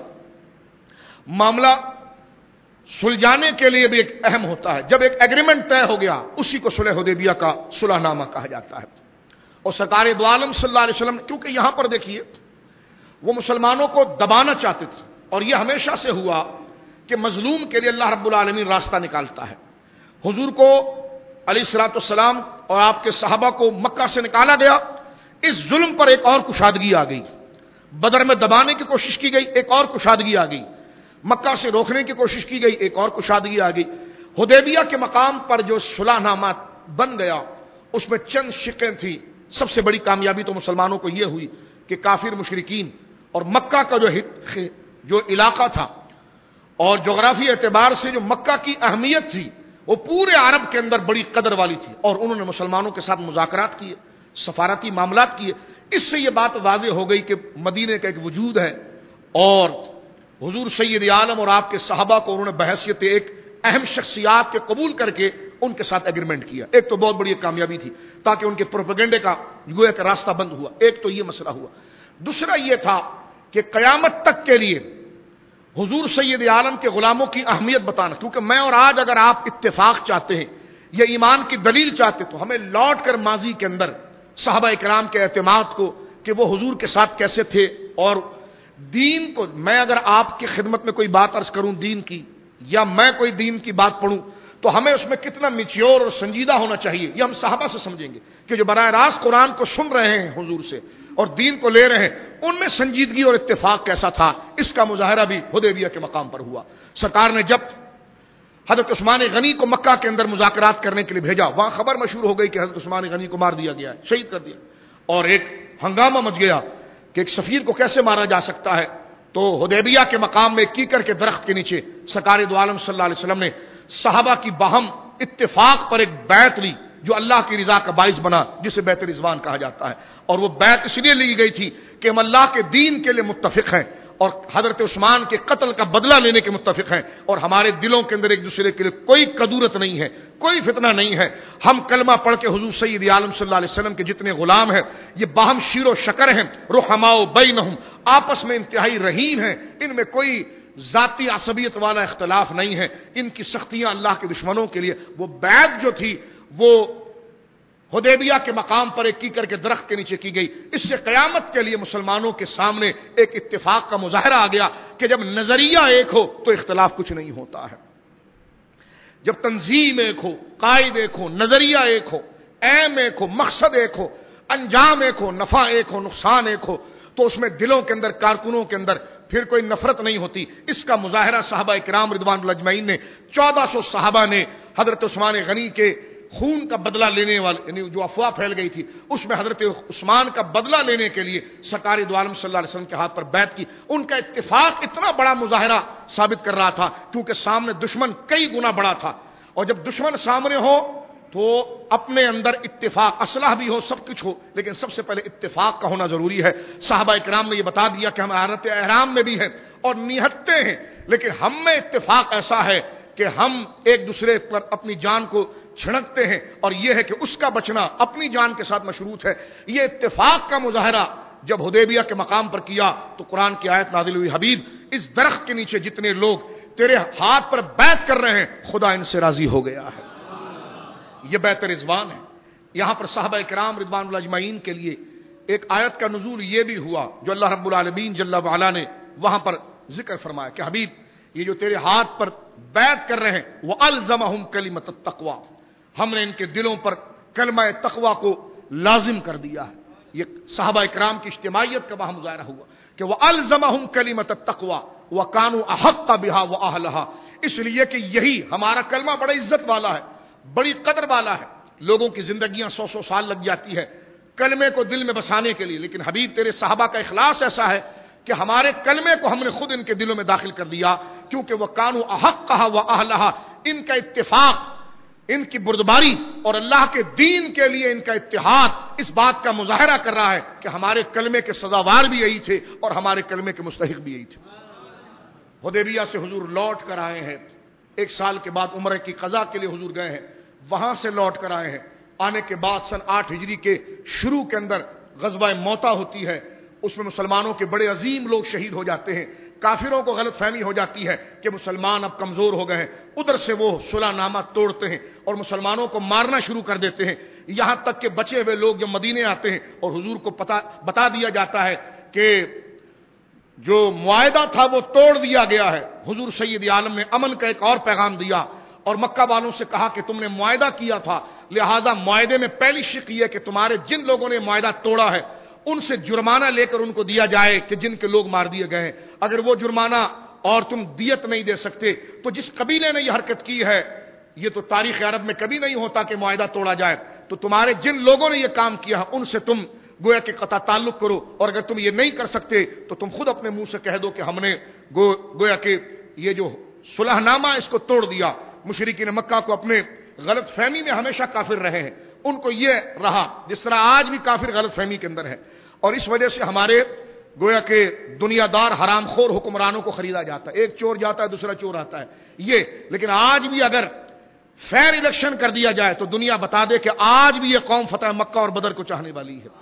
معاملہ سلجھانے کے لیے بھی ایک اہم ہوتا ہے، جب ایک ایگریمنٹ طے ہو گیا اسی کو صلح حدیبیہ کا صلح نامہ کہا جاتا ہے۔ اور سرکار دو عالم صلی اللہ علیہ وسلم کیونکہ یہاں پر دیکھیے وہ مسلمانوں کو دبانا چاہتے تھے، اور یہ ہمیشہ سے ہوا کہ مظلوم کے لیے اللہ رب العالمین راستہ نکالتا ہے۔ حضور کو علیہ الصلوۃ والسلام اور آپ کے صحابہ کو مکہ سے نکالا گیا، اس ظلم پر ایک اور کشادگی آ گئی، بدر میں دبانے کی کوشش کی گئی، ایک اور کشادگی آ گئی، مکہ سے روکنے کی کوشش کی گئی، ایک اور کشادگی آ گئی۔ حدیبیہ کے مقام پر جو صلح نامہ بن گیا اس میں چند شقیں تھیں۔ سب سے بڑی کامیابی تو مسلمانوں کو یہ ہوئی کہ کافر مشرکین اور مکہ کا جو جو علاقہ تھا اور جغرافی اعتبار سے جو مکہ کی اہمیت تھی وہ پورے عرب کے اندر بڑی قدر والی تھی، اور انہوں نے مسلمانوں کے ساتھ مذاکرات کیے، سفارتی معاملات کیے۔ اس سے یہ بات واضح ہو گئی کہ مدینے کا ایک وجود ہے، اور حضور سید عالم اور آپ کے صحابہ کو انہوں نے بحیثیت ایک اہم شخصیات کے قبول کر کے ان کے ساتھ ایگریمنٹ کیا۔ ایک تو بہت بڑی کامیابی تھی تاکہ ان کے پروپیگنڈے کا گویا کا راستہ بند ہوا، ایک تو یہ مسئلہ ہوا۔ دوسرا یہ تھا کہ قیامت تک کے لیے حضور سید عالم کے غلاموں کی اہمیت بتانا، کیونکہ میں اور آج اگر آپ اتفاق چاہتے ہیں یا ایمان کی دلیل چاہتے تو ہمیں لوٹ کر ماضی کے اندر صحابہ کرام کے اعتماد کو کہ وہ حضور کے ساتھ کیسے تھے، اور دین کو میں اگر آپ کی خدمت میں کوئی بات عرض کروں دین کی، یا میں کوئی دین کی بات پڑھوں تو ہمیں اس میں کتنا میچیور اور سنجیدہ ہونا چاہیے، یہ ہم صحابہ سے سمجھیں گے کہ جو براہ راست قرآن کو سن رہے ہیں حضور سے اور دین کو لے رہے ہیں، ان میں سنجیدگی اور اتفاق کیسا تھا۔ اس کا مظاہرہ بھی حدیبیہ کے مقام پر ہوا۔ سرکار نے جب حضرت عثمان غنی کو مکہ کے اندر مذاکرات کرنے کے لیے بھیجا، وہاں خبر مشہور ہو گئی کہ حضرت عثمان غنی کو مار دیا گیا ہے، شہید کر دیا، اور ایک ہنگامہ مچ گیا کہ ایک سفیر کو کیسے مارا جا سکتا ہے۔ تو حدیبیہ کے مقام میں کیکر کے درخت کے نیچے سرکار دو عالم صلی اللہ علیہ وسلم نے صحابہ کی باہم اتفاق پر ایک بیعت لی جو اللہ کی رضا کا باعث بنا، جسے بیعت رضوان کہا جاتا ہے۔ اور وہ بیعت اس لیے لی گئی تھی کہ ہم اللہ کے دین کے لیے متفق ہیں اور حضرت عثمان کے قتل کا بدلہ لینے کے متفق ہیں، اور ہمارے دلوں کے اندر ایک دوسرے کے لیے کوئی کدورت نہیں ہے، کوئی فتنہ نہیں ہے۔ ہم کلمہ پڑھ کے حضور سید عالم صلی اللہ علیہ وسلم کے جتنے غلام ہیں یہ باہم شیر و شکر ہیں، رحماء بینہم، آپس میں انتہائی رحیم ہیں، ان میں کوئی ذاتی عصبیت والا اختلاف نہیں ہے۔ ان کی سختیاں اللہ کے دشمنوں کے لیے وہ بیعت جو تھی وہ حدیبیہ کے مقام پر ایک کیکر کے درخت کے نیچے کی گئی۔ اس سے قیامت کے لیے مسلمانوں کے سامنے ایک اتفاق کا مظاہرہ آ گیا کہ جب نظریہ ایک ہو تو اختلاف کچھ نہیں ہوتا ہے، جب تنظیم ایک ہو، قائد ایک ہو، نظریہ ایک ہو، ایم ایک ہو، مقصد ایک ہو، انجام ایک ہو، نفع ایک ہو، نقصان ایک ہو، تو اس میں دلوں کے اندر، کارکنوں کے اندر پھر کوئی نفرت نہیں ہوتی۔ اس کا مظاہرہ صحابہ کرام رضوان اللہ اجمعین نے، چودہ سو صحابہ نے حضرت عثمان غنی کے خون کا بدلہ لینے والے یعنی جو افواہ پھیل گئی تھی اس میں حضرت عثمان کا بدلہ لینے کے لیے سرکار دو عالم صلی اللہ علیہ وسلم کے ہاتھ پر بیعت کی۔ ان کا اتفاق اتنا بڑا مظاہرہ ثابت کر رہا تھا کیونکہ سامنے دشمن کئی گنا بڑا تھا، اور جب دشمن سامنے ہو تو اپنے اندر اتفاق، اسلحہ بھی ہو، سب کچھ ہو، لیکن سب سے پہلے اتفاق کا ہونا ضروری ہے۔ صحابہ کرام نے یہ بتا دیا کہ ہم حالت احرام میں بھی ہیں اور نہتے ہیں، لیکن ہم میں اتفاق ایسا ہے کہ ہم ایک دوسرے پر اپنی جان کو چھڑکتے ہیں، اور یہ ہے کہ اس کا بچنا اپنی جان کے ساتھ مشروط ہے۔ یہ اتفاق کا مظاہرہ جب حدیبیہ کے مقام پر کیا تو قرآن کی آیت نازل ہوئی، حبیب اس درخت کے نیچے جتنے لوگ تیرے ہاتھ پر بیعت کر رہے ہیں خدا ان سے راضی ہو گیا ہے. یہ بیعت رضوان ہے. یہاں پر صحابہ کرام رضوان اللہ اجمعین کے لیے ایک آیت کا نزول یہ بھی ہوا جو اللہ رب العالمین جل وعلا نے وہاں پر ذکر فرمایا کہ حبیب یہ جو تیرے ہاتھ پر بیعت کر رہے ہیں وَأَلْزَمَهُمْ كَلِمَةَ التَّقْوَى، ہم نے ان کے دلوں پر کلمہ تقوی کو لازم کر دیا ہے. یہ صحابہ کرام کی اجتماعیت کا وہاں مظاہرہ ہوا کہ وَأَلْزَمَهُمْ كَلِمَةَ التَّقْوَى وَكَانُوا أَحَقَّ بِهَا وَأَهْلَهَا، اس لیے کہ یہی ہمارا کلمہ بڑا عزت والا ہے، بڑی قدر والا ہے. لوگوں کی زندگیاں سو سو سال لگ جاتی ہے کلمے کو دل میں بسانے کے لیے، لیکن حبیب تیرے صحابہ کا اخلاص ایسا ہے کہ ہمارے کلمے کو ہم نے خود ان کے دلوں میں داخل کر دیا، کیونکہ وہ کانو احقھا و اہلھا، ان کا اتفاق، ان کی بردباری اور اللہ کے دین کے لیے ان کا اتحاد اس بات کا مظاہرہ کر رہا ہے کہ ہمارے کلمے کے سزاوار بھی یہی تھے اور ہمارے کلمے کے مستحق بھی یہی تھے. حدیبیہ سے حضور لوٹ کر آئے ہیں، ایک سال کے بعد عمرہ کی قضا کے لیے حضور گئے ہیں، وہاں سے لوٹ کر آئے ہیں. آنے کے بعد سن آٹھ ہجری کے شروع کے اندر غزوہ موتا ہوتی ہے، اس میں مسلمانوں کے بڑے عظیم لوگ شہید ہو جاتے ہیں. کافروں کو غلط فہمی ہو جاتی ہے کہ مسلمان اب کمزور ہو گئے ہیں، ادھر سے وہ صلح نامہ توڑتے ہیں اور مسلمانوں کو مارنا شروع کر دیتے ہیں، یہاں تک کہ بچے ہوئے لوگ جب مدینے آتے ہیں اور حضور کو پتا بتا دیا جاتا ہے کہ جو معاہدہ تھا وہ توڑ دیا گیا ہے. حضور سید عالم نے امن کا ایک اور پیغام دیا اور مکہ والوں سے کہا کہ تم نے معاہدہ کیا تھا، لہذا معاہدے میں پہلی شق یہ کہ تمہارے جن لوگوں نے معاہدہ توڑا ہے ان سے جرمانہ لے کر ان کو دیا جائے کہ جن کے لوگ مار دیے گئے ہیں. اگر وہ جرمانہ اور تم دیت نہیں دے سکتے تو جس قبیلے نے یہ حرکت کی ہے، یہ تو تاریخ عرب میں کبھی نہیں ہوتا کہ معاہدہ توڑا جائے، تو تمہارے جن لوگوں نے یہ کام کیا ہے ان سے تم گویا کہ قطع تعلق کرو، اور اگر تم یہ نہیں کر سکتے تو تم خود اپنے منہ سے کہہ دو کہ ہم نے گو گویا کہ یہ جو صلح نامہ اس کو توڑ دیا. مشرکین مکہ کو اپنے غلط فہمی میں ہمیشہ کافر رہے ہیں، ان کو یہ رہا جس طرح آج بھی کافر غلط فہمی کے اندر ہے، اور اس وجہ سے ہمارے گویا کہ دنیا دار حرام خور حکمرانوں کو خریدا جاتا ہے. ایک چور جاتا ہے دوسرا چور آتا ہے یہ. لیکن آج بھی اگر فیر الیکشن کر دیا جائے تو دنیا بتا دے کہ آج بھی یہ قوم فتح مکہ اور بدر کو چاہنے والی ہے.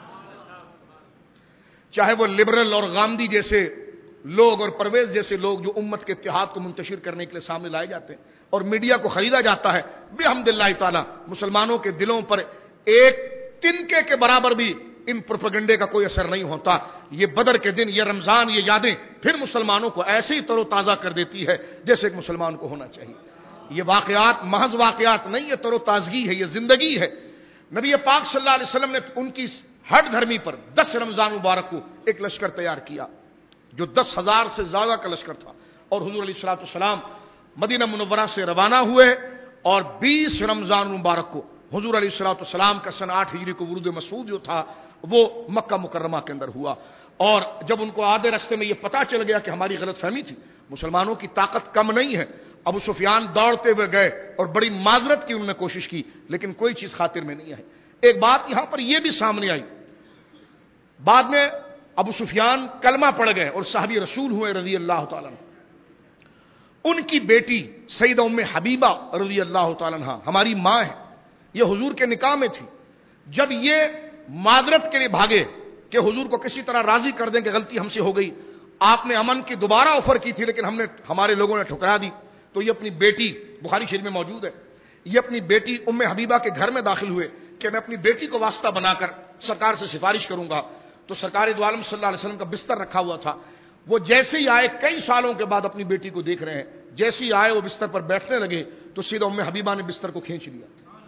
چاہے وہ لبرل اور غامدی جیسے لوگ اور پرویز جیسے لوگ جو امت کے اتحاد کو منتشر کرنے کے لیے سامنے لائے جاتے ہیں اور میڈیا کو خریدا جاتا ہے، بحمد اللہ تعالی مسلمانوں کے دلوں پر ایک تنکے کے برابر بھی ان پروپیگنڈے کا کوئی اثر نہیں ہوتا. یہ بدر کے دن، یہ رمضان، یہ یادیں پھر مسلمانوں کو ایسے ہی تر و تازہ کر دیتی ہے جیسے ایک مسلمان کو ہونا چاہیے. یہ واقعات محض واقعات نہیں، یہ تر و تازگی ہے، یہ زندگی ہے. نبی پاک صلی اللہ علیہ وسلم نے ان کی ہٹ دھرمی پر دس رمضان مبارک کو ایک لشکر تیار کیا جو دس ہزار سے زیادہ کا لشکر تھا، اور حضور علیہ الصلوۃ والسلام مدینہ منورہ سے روانہ ہوئے اور بیس رمضان مبارک کو حضور علیہ الصلوۃ والسلام کا سن آٹھ ہجری کو ورود مسعود جو تھا وہ مکہ مکرمہ کے اندر ہوا. اور جب ان کو آدھے راستے میں یہ پتا چل گیا کہ ہماری غلط فہمی تھی، مسلمانوں کی طاقت کم نہیں ہے، ابو سفیان دوڑتے ہوئے گئے اور بڑی معذرت کی انہوں نے کوشش کی لیکن کوئی چیز خاطر میں نہیں آئی. ایک بات یہاں پر یہ بھی سامنے آئی، بعد میں ابو سفیان کلمہ پڑھ گئے اور صحابی رسول ہوئے رضی اللہ تعالیٰ عنہ. ان کی بیٹی سیدہ ام حبیبہ رضی اللہ تعالیٰ عنہ ہماری ماں ہے، یہ حضور کے نکاح میں تھی. جب یہ معذرت کے لیے بھاگے کہ حضور کو کسی طرح راضی کر دیں کہ غلطی ہم سے ہو گئی، آپ نے امن کی دوبارہ آفر کی تھی لیکن ہم نے ہمارے لوگوں نے ٹھکرا دی، تو یہ اپنی بیٹی، بخاری شریف میں موجود ہے، یہ اپنی بیٹی ام حبیبہ کے گھر میں داخل ہوئے کہ میں اپنی بیٹی کو واسطہ بنا کر سرکار سے سفارش کروں گا. تو سرکار دو عالم صلی اللہ علیہ وسلم کا بستر رکھا ہوا تھا، وہ جیسے ہی آئے، کئی سالوں کے بعد اپنی بیٹی کو دیکھ رہے ہیں، جیسے ہی آئے وہ بستر پر بیٹھنے لگے تو سیدہ ام حبیبہ نے بستر کو کھینچ لیا.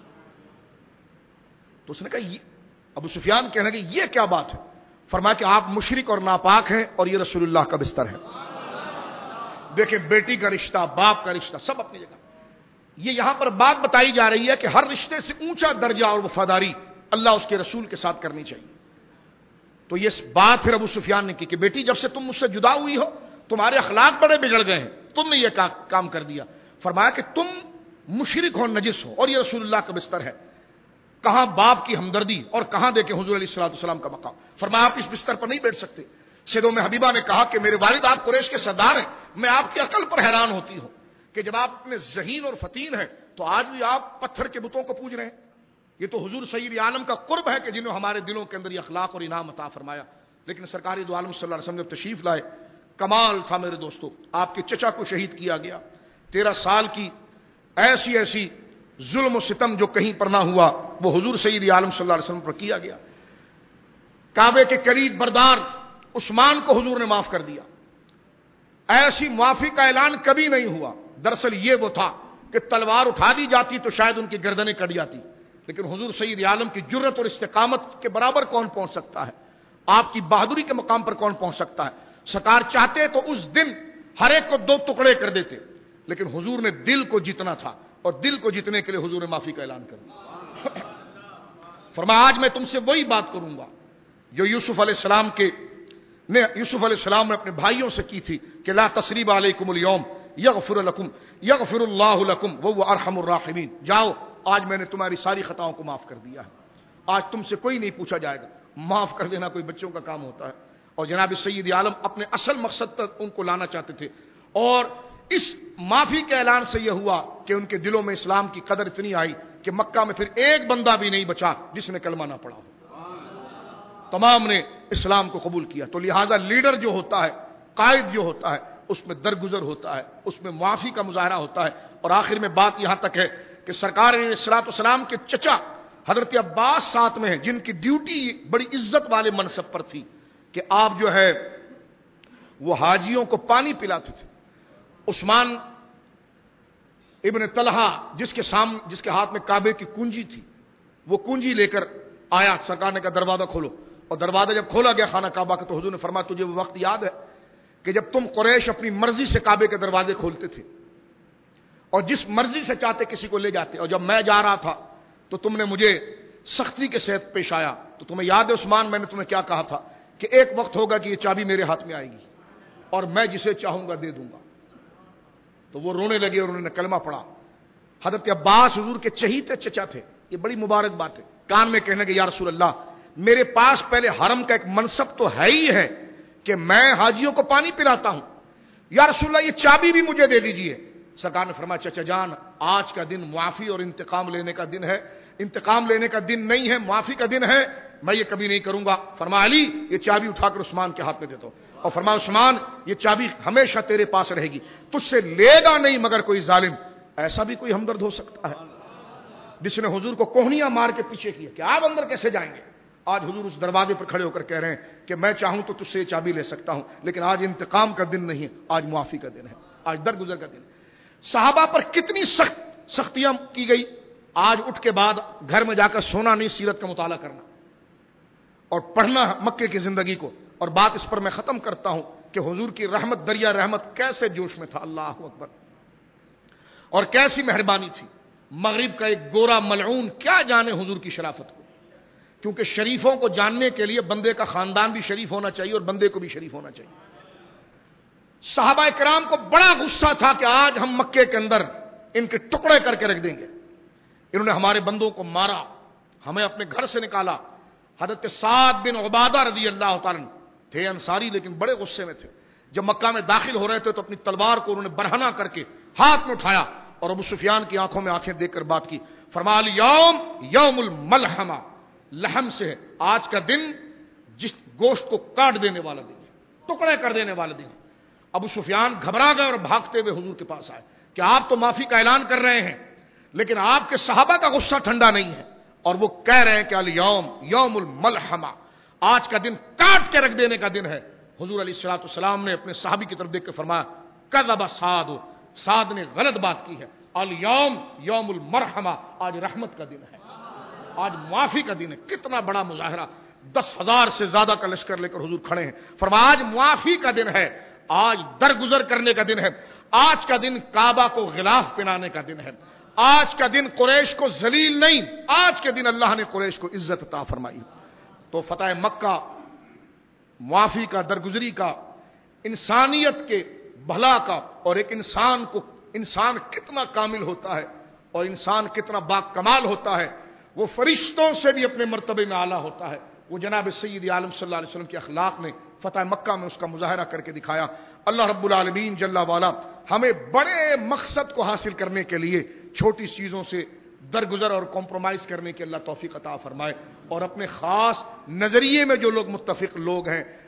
تو اس نے کہا، ابو سفیان کہنے لگے یہ کیا بات ہے؟ فرمایا کہ آپ مشرک اور ناپاک ہیں اور یہ رسول اللہ کا بستر ہے. دیکھیں بیٹی کا رشتہ، باپ کا رشتہ سب اپنی جگہ. یہ یہاں پر بات بتائی جا رہی ہے کہ ہر رشتے سے اونچا درجہ اور وفاداری اللہ اس کے رسول کے ساتھ کرنی چاہیے. تو یہ بات پھر ابو سفیان نے کی کہ بیٹی جب سے تم مجھ سے جدا ہوئی ہو تمہارے اخلاق بڑے بگڑ گئے ہیں، تم نے یہ کام کر دیا. فرمایا کہ تم مشرک ہو، نجس ہو اور یہ رسول اللہ کا بستر ہے. کہاں باپ کی ہمدردی اور کہاں دیکھیں حضور علیہ الصلوۃ والسلام کا مقام. فرمایا آپ اس بستر پر نہیں بیٹھ سکتے. سیدہ ام حبیبہ نے کہا کہ میرے والد آپ قریش کے سردار ہیں، میں آپ کی عقل پر حیران ہوتی ہوں کہ جب آپ میں ذہین اور فتین ہیں تو آج بھی آپ پتھر کے بتوں کو پوج رہے ہیں. یہ تو حضور سید عالم کا قرب ہے کہ جنہوں ہمارے دلوں کے اندر یہ اخلاق اور انعام عطا فرمایا. لیکن سرکار دو عالم صلی اللہ علیہ وسلم جب تشریف لائے کمال تھا میرے دوستو. آپ کے چچا کو شہید کیا گیا. تیرہ سال کی ایسی ایسی ظلم و ستم جو کہیں پر نہ ہوا وہ حضور سید عالم صلی اللہ علیہ وسلم پر کیا گیا. کعبے کے کلید بردار عثمان کو حضور نے معاف کر دیا. ایسی معافی کا اعلان کبھی نہیں ہوا. دراصل یہ وہ تھا کہ تلوار اٹھا دی جاتی تو شاید ان کی گردنیں کٹ جاتی, لیکن حضور سید عالم کی جرت اور استقامت کے برابر کون پہنچ سکتا ہے؟ آپ کی بہادری کے مقام پر کون پہنچ سکتا ہے؟ سرکار چاہتے تو اس دن ہر ایک کو دو ٹکڑے کر دیتے, لیکن حضور نے دل کو جیتنا تھا, اور دل کو جیتنے کے لیے حضور نے معافی کا اعلان کر دیا. فرمایا آج میں تم سے وہی بات کروں گا جو یوسف علیہ السلام کے نے یوسف علیہ السلام نے اپنے بھائیوں سے کی تھی کہ لا تثریب علیکم اليوم یغفر لکم یغفر اللہ لکم وهو ارحم الراحمین. جاؤ آج میں نے تمہاری ساری خطاؤں کو معاف کر دیا ہے, آج تم سے کوئی نہیں پوچھا جائے گا. معاف کر دینا کوئی بچوں کا کام ہوتا ہے؟ اور جناب سید عالم اپنے اصل مقصد تک ان کو لانا چاہتے تھے, اور اس معافی کے اعلان سے یہ ہوا کہ ان کے دلوں میں اسلام کی قدر اتنی آئی کہ مکہ میں پھر ایک بندہ بھی نہیں بچا جس نے کلمہ نہ پڑھا ہو, تمام نے اسلام کو قبول کیا. تو لہذا لیڈر جو ہوتا ہے, قائد جو ہوتا ہے, اس میں درگزر ہوتا ہے, اس میں معافی کا مظاہرہ ہوتا ہے. اور آخر میں بات یہاں تک ہے کہ سرکار علیہ الصلوۃ والسلام کے چچا حضرت عباس ساتھ میں ہیں, جن کی ڈیوٹی بڑی عزت والے منصب پر تھی کہ آپ جو ہے وہ حاجیوں کو پانی پلاتے تھے. عثمان ابن طلحہ جس کے سامنے جس کے ہاتھ میں کعبے کی کنجی تھی, وہ کنجی لے کر آیا. سرکار نے کہا دروازہ کھولو, اور دروازہ جب کھولا گیا خانہ کعبہ کا تو حضور نے فرمایا تجھے وہ وقت یاد ہے کہ جب تم قریش اپنی مرضی سے کعبے کے دروازے کھولتے تھے اور جس مرضی سے چاہتے کسی کو لے جاتے, اور جب میں جا رہا تھا تو تم نے مجھے سختی کے ساتھ پیش آیا. تو تمہیں یاد ہے عثمان میں نے تمہیں کیا کہا تھا کہ ایک وقت ہوگا کہ یہ چابی میرے ہاتھ میں آئے گی اور میں جسے چاہوں گا دے دوں گا. تو وہ رونے لگے اور انہوں نے کلمہ پڑھا. حضرت عباس حضور کے چہیتے چچا تھے, یہ بڑی مبارک بات ہے. کان میں کہنے لگے یا رسول اللہ میرے پاس پہلے حرم کا ایک منصب تو ہے ہی ہے کہ میں حاجیوں کو پانی پلاتا ہوں, یا رسول اللہ یہ چابی بھی مجھے دے دیجئے. سرکار نے فرمایا چچا جان آج کا دن معافی اور انتقام لینے کا دن ہے, انتقام لینے کا دن نہیں ہے, معافی کا دن ہے, میں یہ کبھی نہیں کروں گا. فرمایا علی یہ چابی اٹھا کر عثمان کے ہاتھ میں دیتا ہوں, اور فرمایا عثمان یہ چابی ہمیشہ تیرے پاس رہے گی, تجھ سے لے گا نہیں مگر کوئی ظالم. ایسا بھی کوئی ہمدرد ہو سکتا ہے جس نے حضور کو کوہنیاں مار کے پیچھے کیا کہ آپ اندر کیسے جائیں گے؟ آج حضور اس دروازے پر کھڑے ہو کر کہہ رہے ہیں کہ میں چاہوں تو تجھ سے یہ چابی لے سکتا ہوں, لیکن آج انتقام کا دن نہیں ہے, آج معافی کا دن ہے, آج درگزر کا دن ہے. صحابہ پر کتنی سخت سختیاں کی گئی. آج اٹھ کے بعد گھر میں جا کر سونا نہیں, سیرت کا مطالعہ کرنا اور پڑھنا مکے کی زندگی کو. اور بات اس پر میں ختم کرتا ہوں کہ حضور کی رحمت دریا رحمت کیسے جوش میں تھا, اللہ اکبر, اور کیسی مہربانی تھی. مغرب کا ایک گورا ملعون کیا جانے حضور کی شرافت کو, کیونکہ شریفوں کو جاننے کے لیے بندے کا خاندان بھی شریف ہونا چاہیے اور بندے کو بھی شریف ہونا چاہیے. صحابہ کرام کو بڑا غصہ تھا کہ آج ہم مکے کے اندر ان کے ٹکڑے کر کے رکھ دیں گے. انہوں نے ہمارے بندوں کو مارا, ہمیں اپنے گھر سے نکالا. حضرت سعد بن عبادہ رضی اللہ تعالیٰ تھے انصاری, لیکن بڑے غصے میں تھے. جب مکہ میں داخل ہو رہے تھے تو اپنی تلوار کو انہوں نے برہنہ کر کے ہاتھ میں اٹھایا اور ابو سفیان کی آنکھوں میں آنکھیں دیکھ کر بات کی. فرمایا الیوم یوم الملحمہ, لحم سے ہے آج کا دن جس گوشت کو کاٹ دینے والا دن ہے, ٹکڑے کر دینے والا دن ہے. ابو سفیان گھبرا گئے اور بھاگتے ہوئے حضور کے پاس آئے کہ آپ تو معافی کا اعلان کر رہے ہیں لیکن آپ کے صحابہ کا غصہ ٹھنڈا نہیں ہے, اور وہ کہہ رہے ہیں کہ الیوم یوم الملحمہ, آج کا دن کاٹ کے رکھ دینے کا دن ہے. حضور علیہ الصلوۃ والسلام نے اپنے صحابی کی طرف دیکھ کر فرمایا کذب سعد, سعد نے غلط بات کی ہے. الیوم یوم المرحمہ, آج رحمت کا دن ہے, آج معافی کا دن ہے. کتنا بڑا مظاہرہ, دس ہزار سے زیادہ کا لشکر لے کر حضور کھڑے ہیں. فرمایا آج معافی کا دن ہے, آج درگزر کرنے کا دن ہے. آج کا دن کعبہ کو غلاف پہنانے کا دن ہے. آج کا دن قریش کو ذلیل نہیں, آج کے دن اللہ نے قریش کو عزت عطا فرمائی. تو فتح مکہ, معافی کا, درگزری کا, انسانیت کے بھلا کا, اور ایک انسان کو انسان کتنا کامل ہوتا ہے اور انسان کتنا با کمال ہوتا ہے, وہ فرشتوں سے بھی اپنے مرتبے میں اعلیٰ ہوتا ہے. وہ جناب سید عالم صلی اللہ علیہ وسلم کے اخلاق نے فتح مکہ میں اس کا مظاہرہ کر کے دکھایا. اللہ رب العالمین جل والا ہمیں بڑے مقصد کو حاصل کرنے کے لیے چھوٹی چیزوں سے درگزر اور کمپرومائز کرنے کی اللہ توفیق عطا فرمائے, اور اپنے خاص نظریے میں جو لوگ متفق لوگ ہیں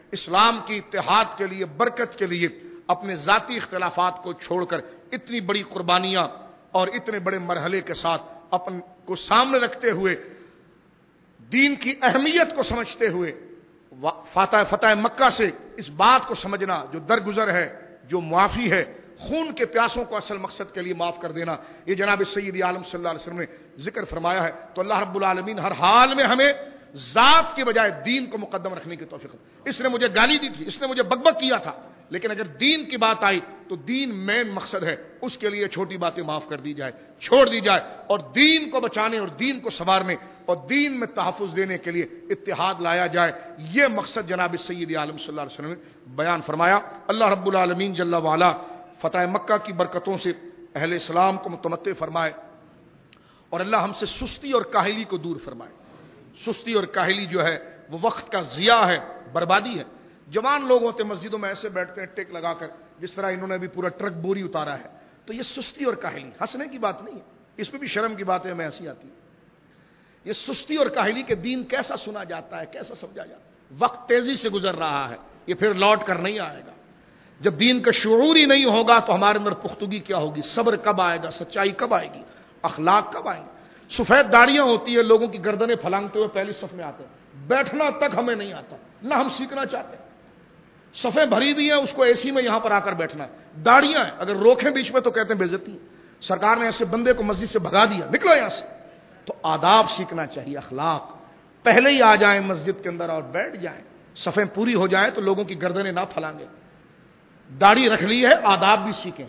اسلام کی اتحاد کے لیے، برکت کے لیے اپنے ذاتی اختلافات کو چھوڑ کر اتنی بڑی قربانیاں اور اتنے بڑے مرحلے کے ساتھ اپن کو سامنے رکھتے ہوئے، دین کی اہمیت کو سمجھتے ہوئے، فاتح فتح مکہ سے اس بات کو سمجھنا جو درگزر ہے، جو معافی ہے، خون کے پیاسوں کو اصل مقصد کے لیے معاف کر دینا، یہ جناب سید عالم صلی اللہ علیہ وسلم نے ذکر فرمایا ہے۔ تو اللہ رب العالمین ہر حال میں ہمیں ذات کے بجائے دین کو مقدم رکھنے کی توفیق دے۔ اس نے مجھے گالی دی تھی، اس نے مجھے بکبک کیا تھا، لیکن اگر دین کی بات آئی تو دین مین مقصد ہے، اس کے لیے چھوٹی باتیں معاف کر دی جائے، چھوڑ دی جائے، اور دین کو بچانے اور دین کو سنوارنے اور دین میں تحفظ دینے کے لیے اتحاد لایا جائے، یہ مقصد جناب سید عالم صلی اللہ علیہ وسلم نے بیان فرمایا۔ اللہ رب العالمین جل وعلا فتح مکہ کی برکتوں سے اہل اسلام کو متمتع فرمائے، اور اللہ ہم سے سستی اور کاہلی کو دور فرمائے۔ سستی اور کاہلی جو ہے وہ وقت کا ضیاع ہے، بربادی ہے۔ جوان لوگ ہوتے مسجدوں میں ایسے بیٹھتے ہیں ٹیک لگا کر، جس طرح انہوں نے بھی پورا ٹرک بوری اتارا ہے، تو یہ سستی اور کاہلی، ہنسنے کی بات نہیں ہے، اس میں بھی شرم کی بات ہے، ہمیں ہنسی آتی ہے۔ یہ سستی اور کاہلی کے دین کیسا سنا جاتا ہے، کیسا سمجھا جاتا ہے۔ وقت تیزی سے گزر رہا ہے، یہ پھر لوٹ کر نہیں آئے گا۔ جب دین کا شعور ہی نہیں ہوگا تو ہمارے اندر پختگی کیا ہوگی، صبر کب آئے گا، سچائی کب آئے گی، اخلاق کب آئیں گے۔ سفید داڑیاں ہوتی ہے، لوگوں کی گردنیں پھلانگتے ہوئے پہلی صف میں آتے ہیں، بیٹھنا تک ہمیں نہیں آتا، نہ ہم سیکھنا چاہتے ہیں۔ صفیں بھری ہوئی ہیں، اس کو اے سی میں یہاں پر آ کر بیٹھنا ہے، داڑیاں ہیں، اگر روکیں بیچ میں تو کہتے ہیں بے عزتی ہے۔ سرکار نے ایسے بندے کو مسجد سے بھگا دیا، نکلو یہاں سے۔ تو آداب سیکھنا چاہیے، اخلاق پہلے ہی آ جائیں مسجد کے اندر اور بیٹھ جائیں، صفیں پوری ہو جائیں تو لوگوں کی گردنیں نہ پھلانگے۔ داڑھی رکھ لی ہے، آداب بھی سیکھیں،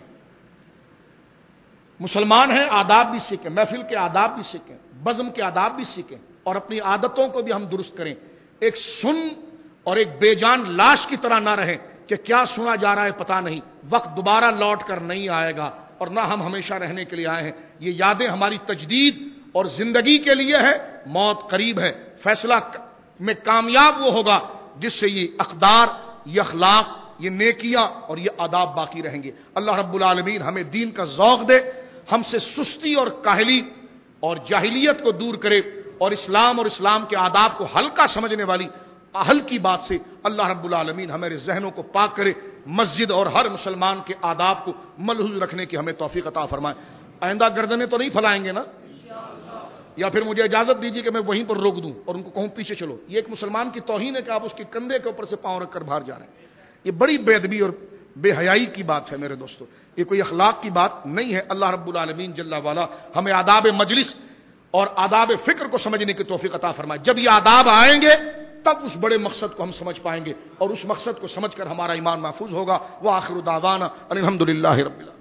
مسلمان ہیں آداب بھی سیکھیں، محفل کے آداب بھی سیکھیں، بزم کے آداب بھی سیکھیں، اور اپنی عادتوں کو بھی ہم درست کریں۔ ایک سن اور ایک بے جان لاش کی طرح نہ رہیں کہ کیا سنا جا رہا ہے پتہ نہیں، وقت دوبارہ لوٹ کر نہیں آئے گا، اور نہ ہم ہمیشہ رہنے کے لیے آئے ہیں۔ یہ یادیں ہماری تجدید اور زندگی کے لیے ہے، موت قریب ہے، فیصلہ میں کامیاب وہ ہوگا جس سے یہ اقدار، یہ اخلاق، یہ نیکیاں اور یہ آداب باقی رہیں گے۔ اللہ رب العالمین ہمیں دین کا ذوق دے، ہم سے سستی اور کاہلی اور جاہلیت کو دور کرے، اور اسلام اور اسلام کے آداب کو ہلکا سمجھنے والی اہل کی بات سے اللہ رب العالمین ہمارے ذہنوں کو پاک کرے، مسجد اور ہر مسلمان کے آداب کو ملحوظ رکھنے کی ہمیں توفیق عطا فرمائے۔ آئندہ گردنیں تو نہیں پھلائیں گے نا، یا پھر مجھے اجازت دیجیے کہ میں وہیں پر روک دوں اور ان کو کہوں پیچھے چلو۔ یہ ایک مسلمان کی توہین ہے کہ آپ اس کے کندھے کے اوپر سے پاؤں رکھ کر باہر جا رہے ہیں، یہ بڑی بے ادبی اور بے حیائی کی بات ہے میرے دوستو، یہ کوئی اخلاق کی بات نہیں ہے۔ اللہ رب العالمین جل وعلا ہمیں آداب مجلس اور آداب فکر کو سمجھنے کی توفیق عطا فرمائے۔ جب یہ آداب آئیں گے تب اس بڑے مقصد کو ہم سمجھ پائیں گے، اور اس مقصد کو سمجھ کر ہمارا ایمان محفوظ ہوگا۔ وآخر دعوانا الحمدللہ رب العالمین۔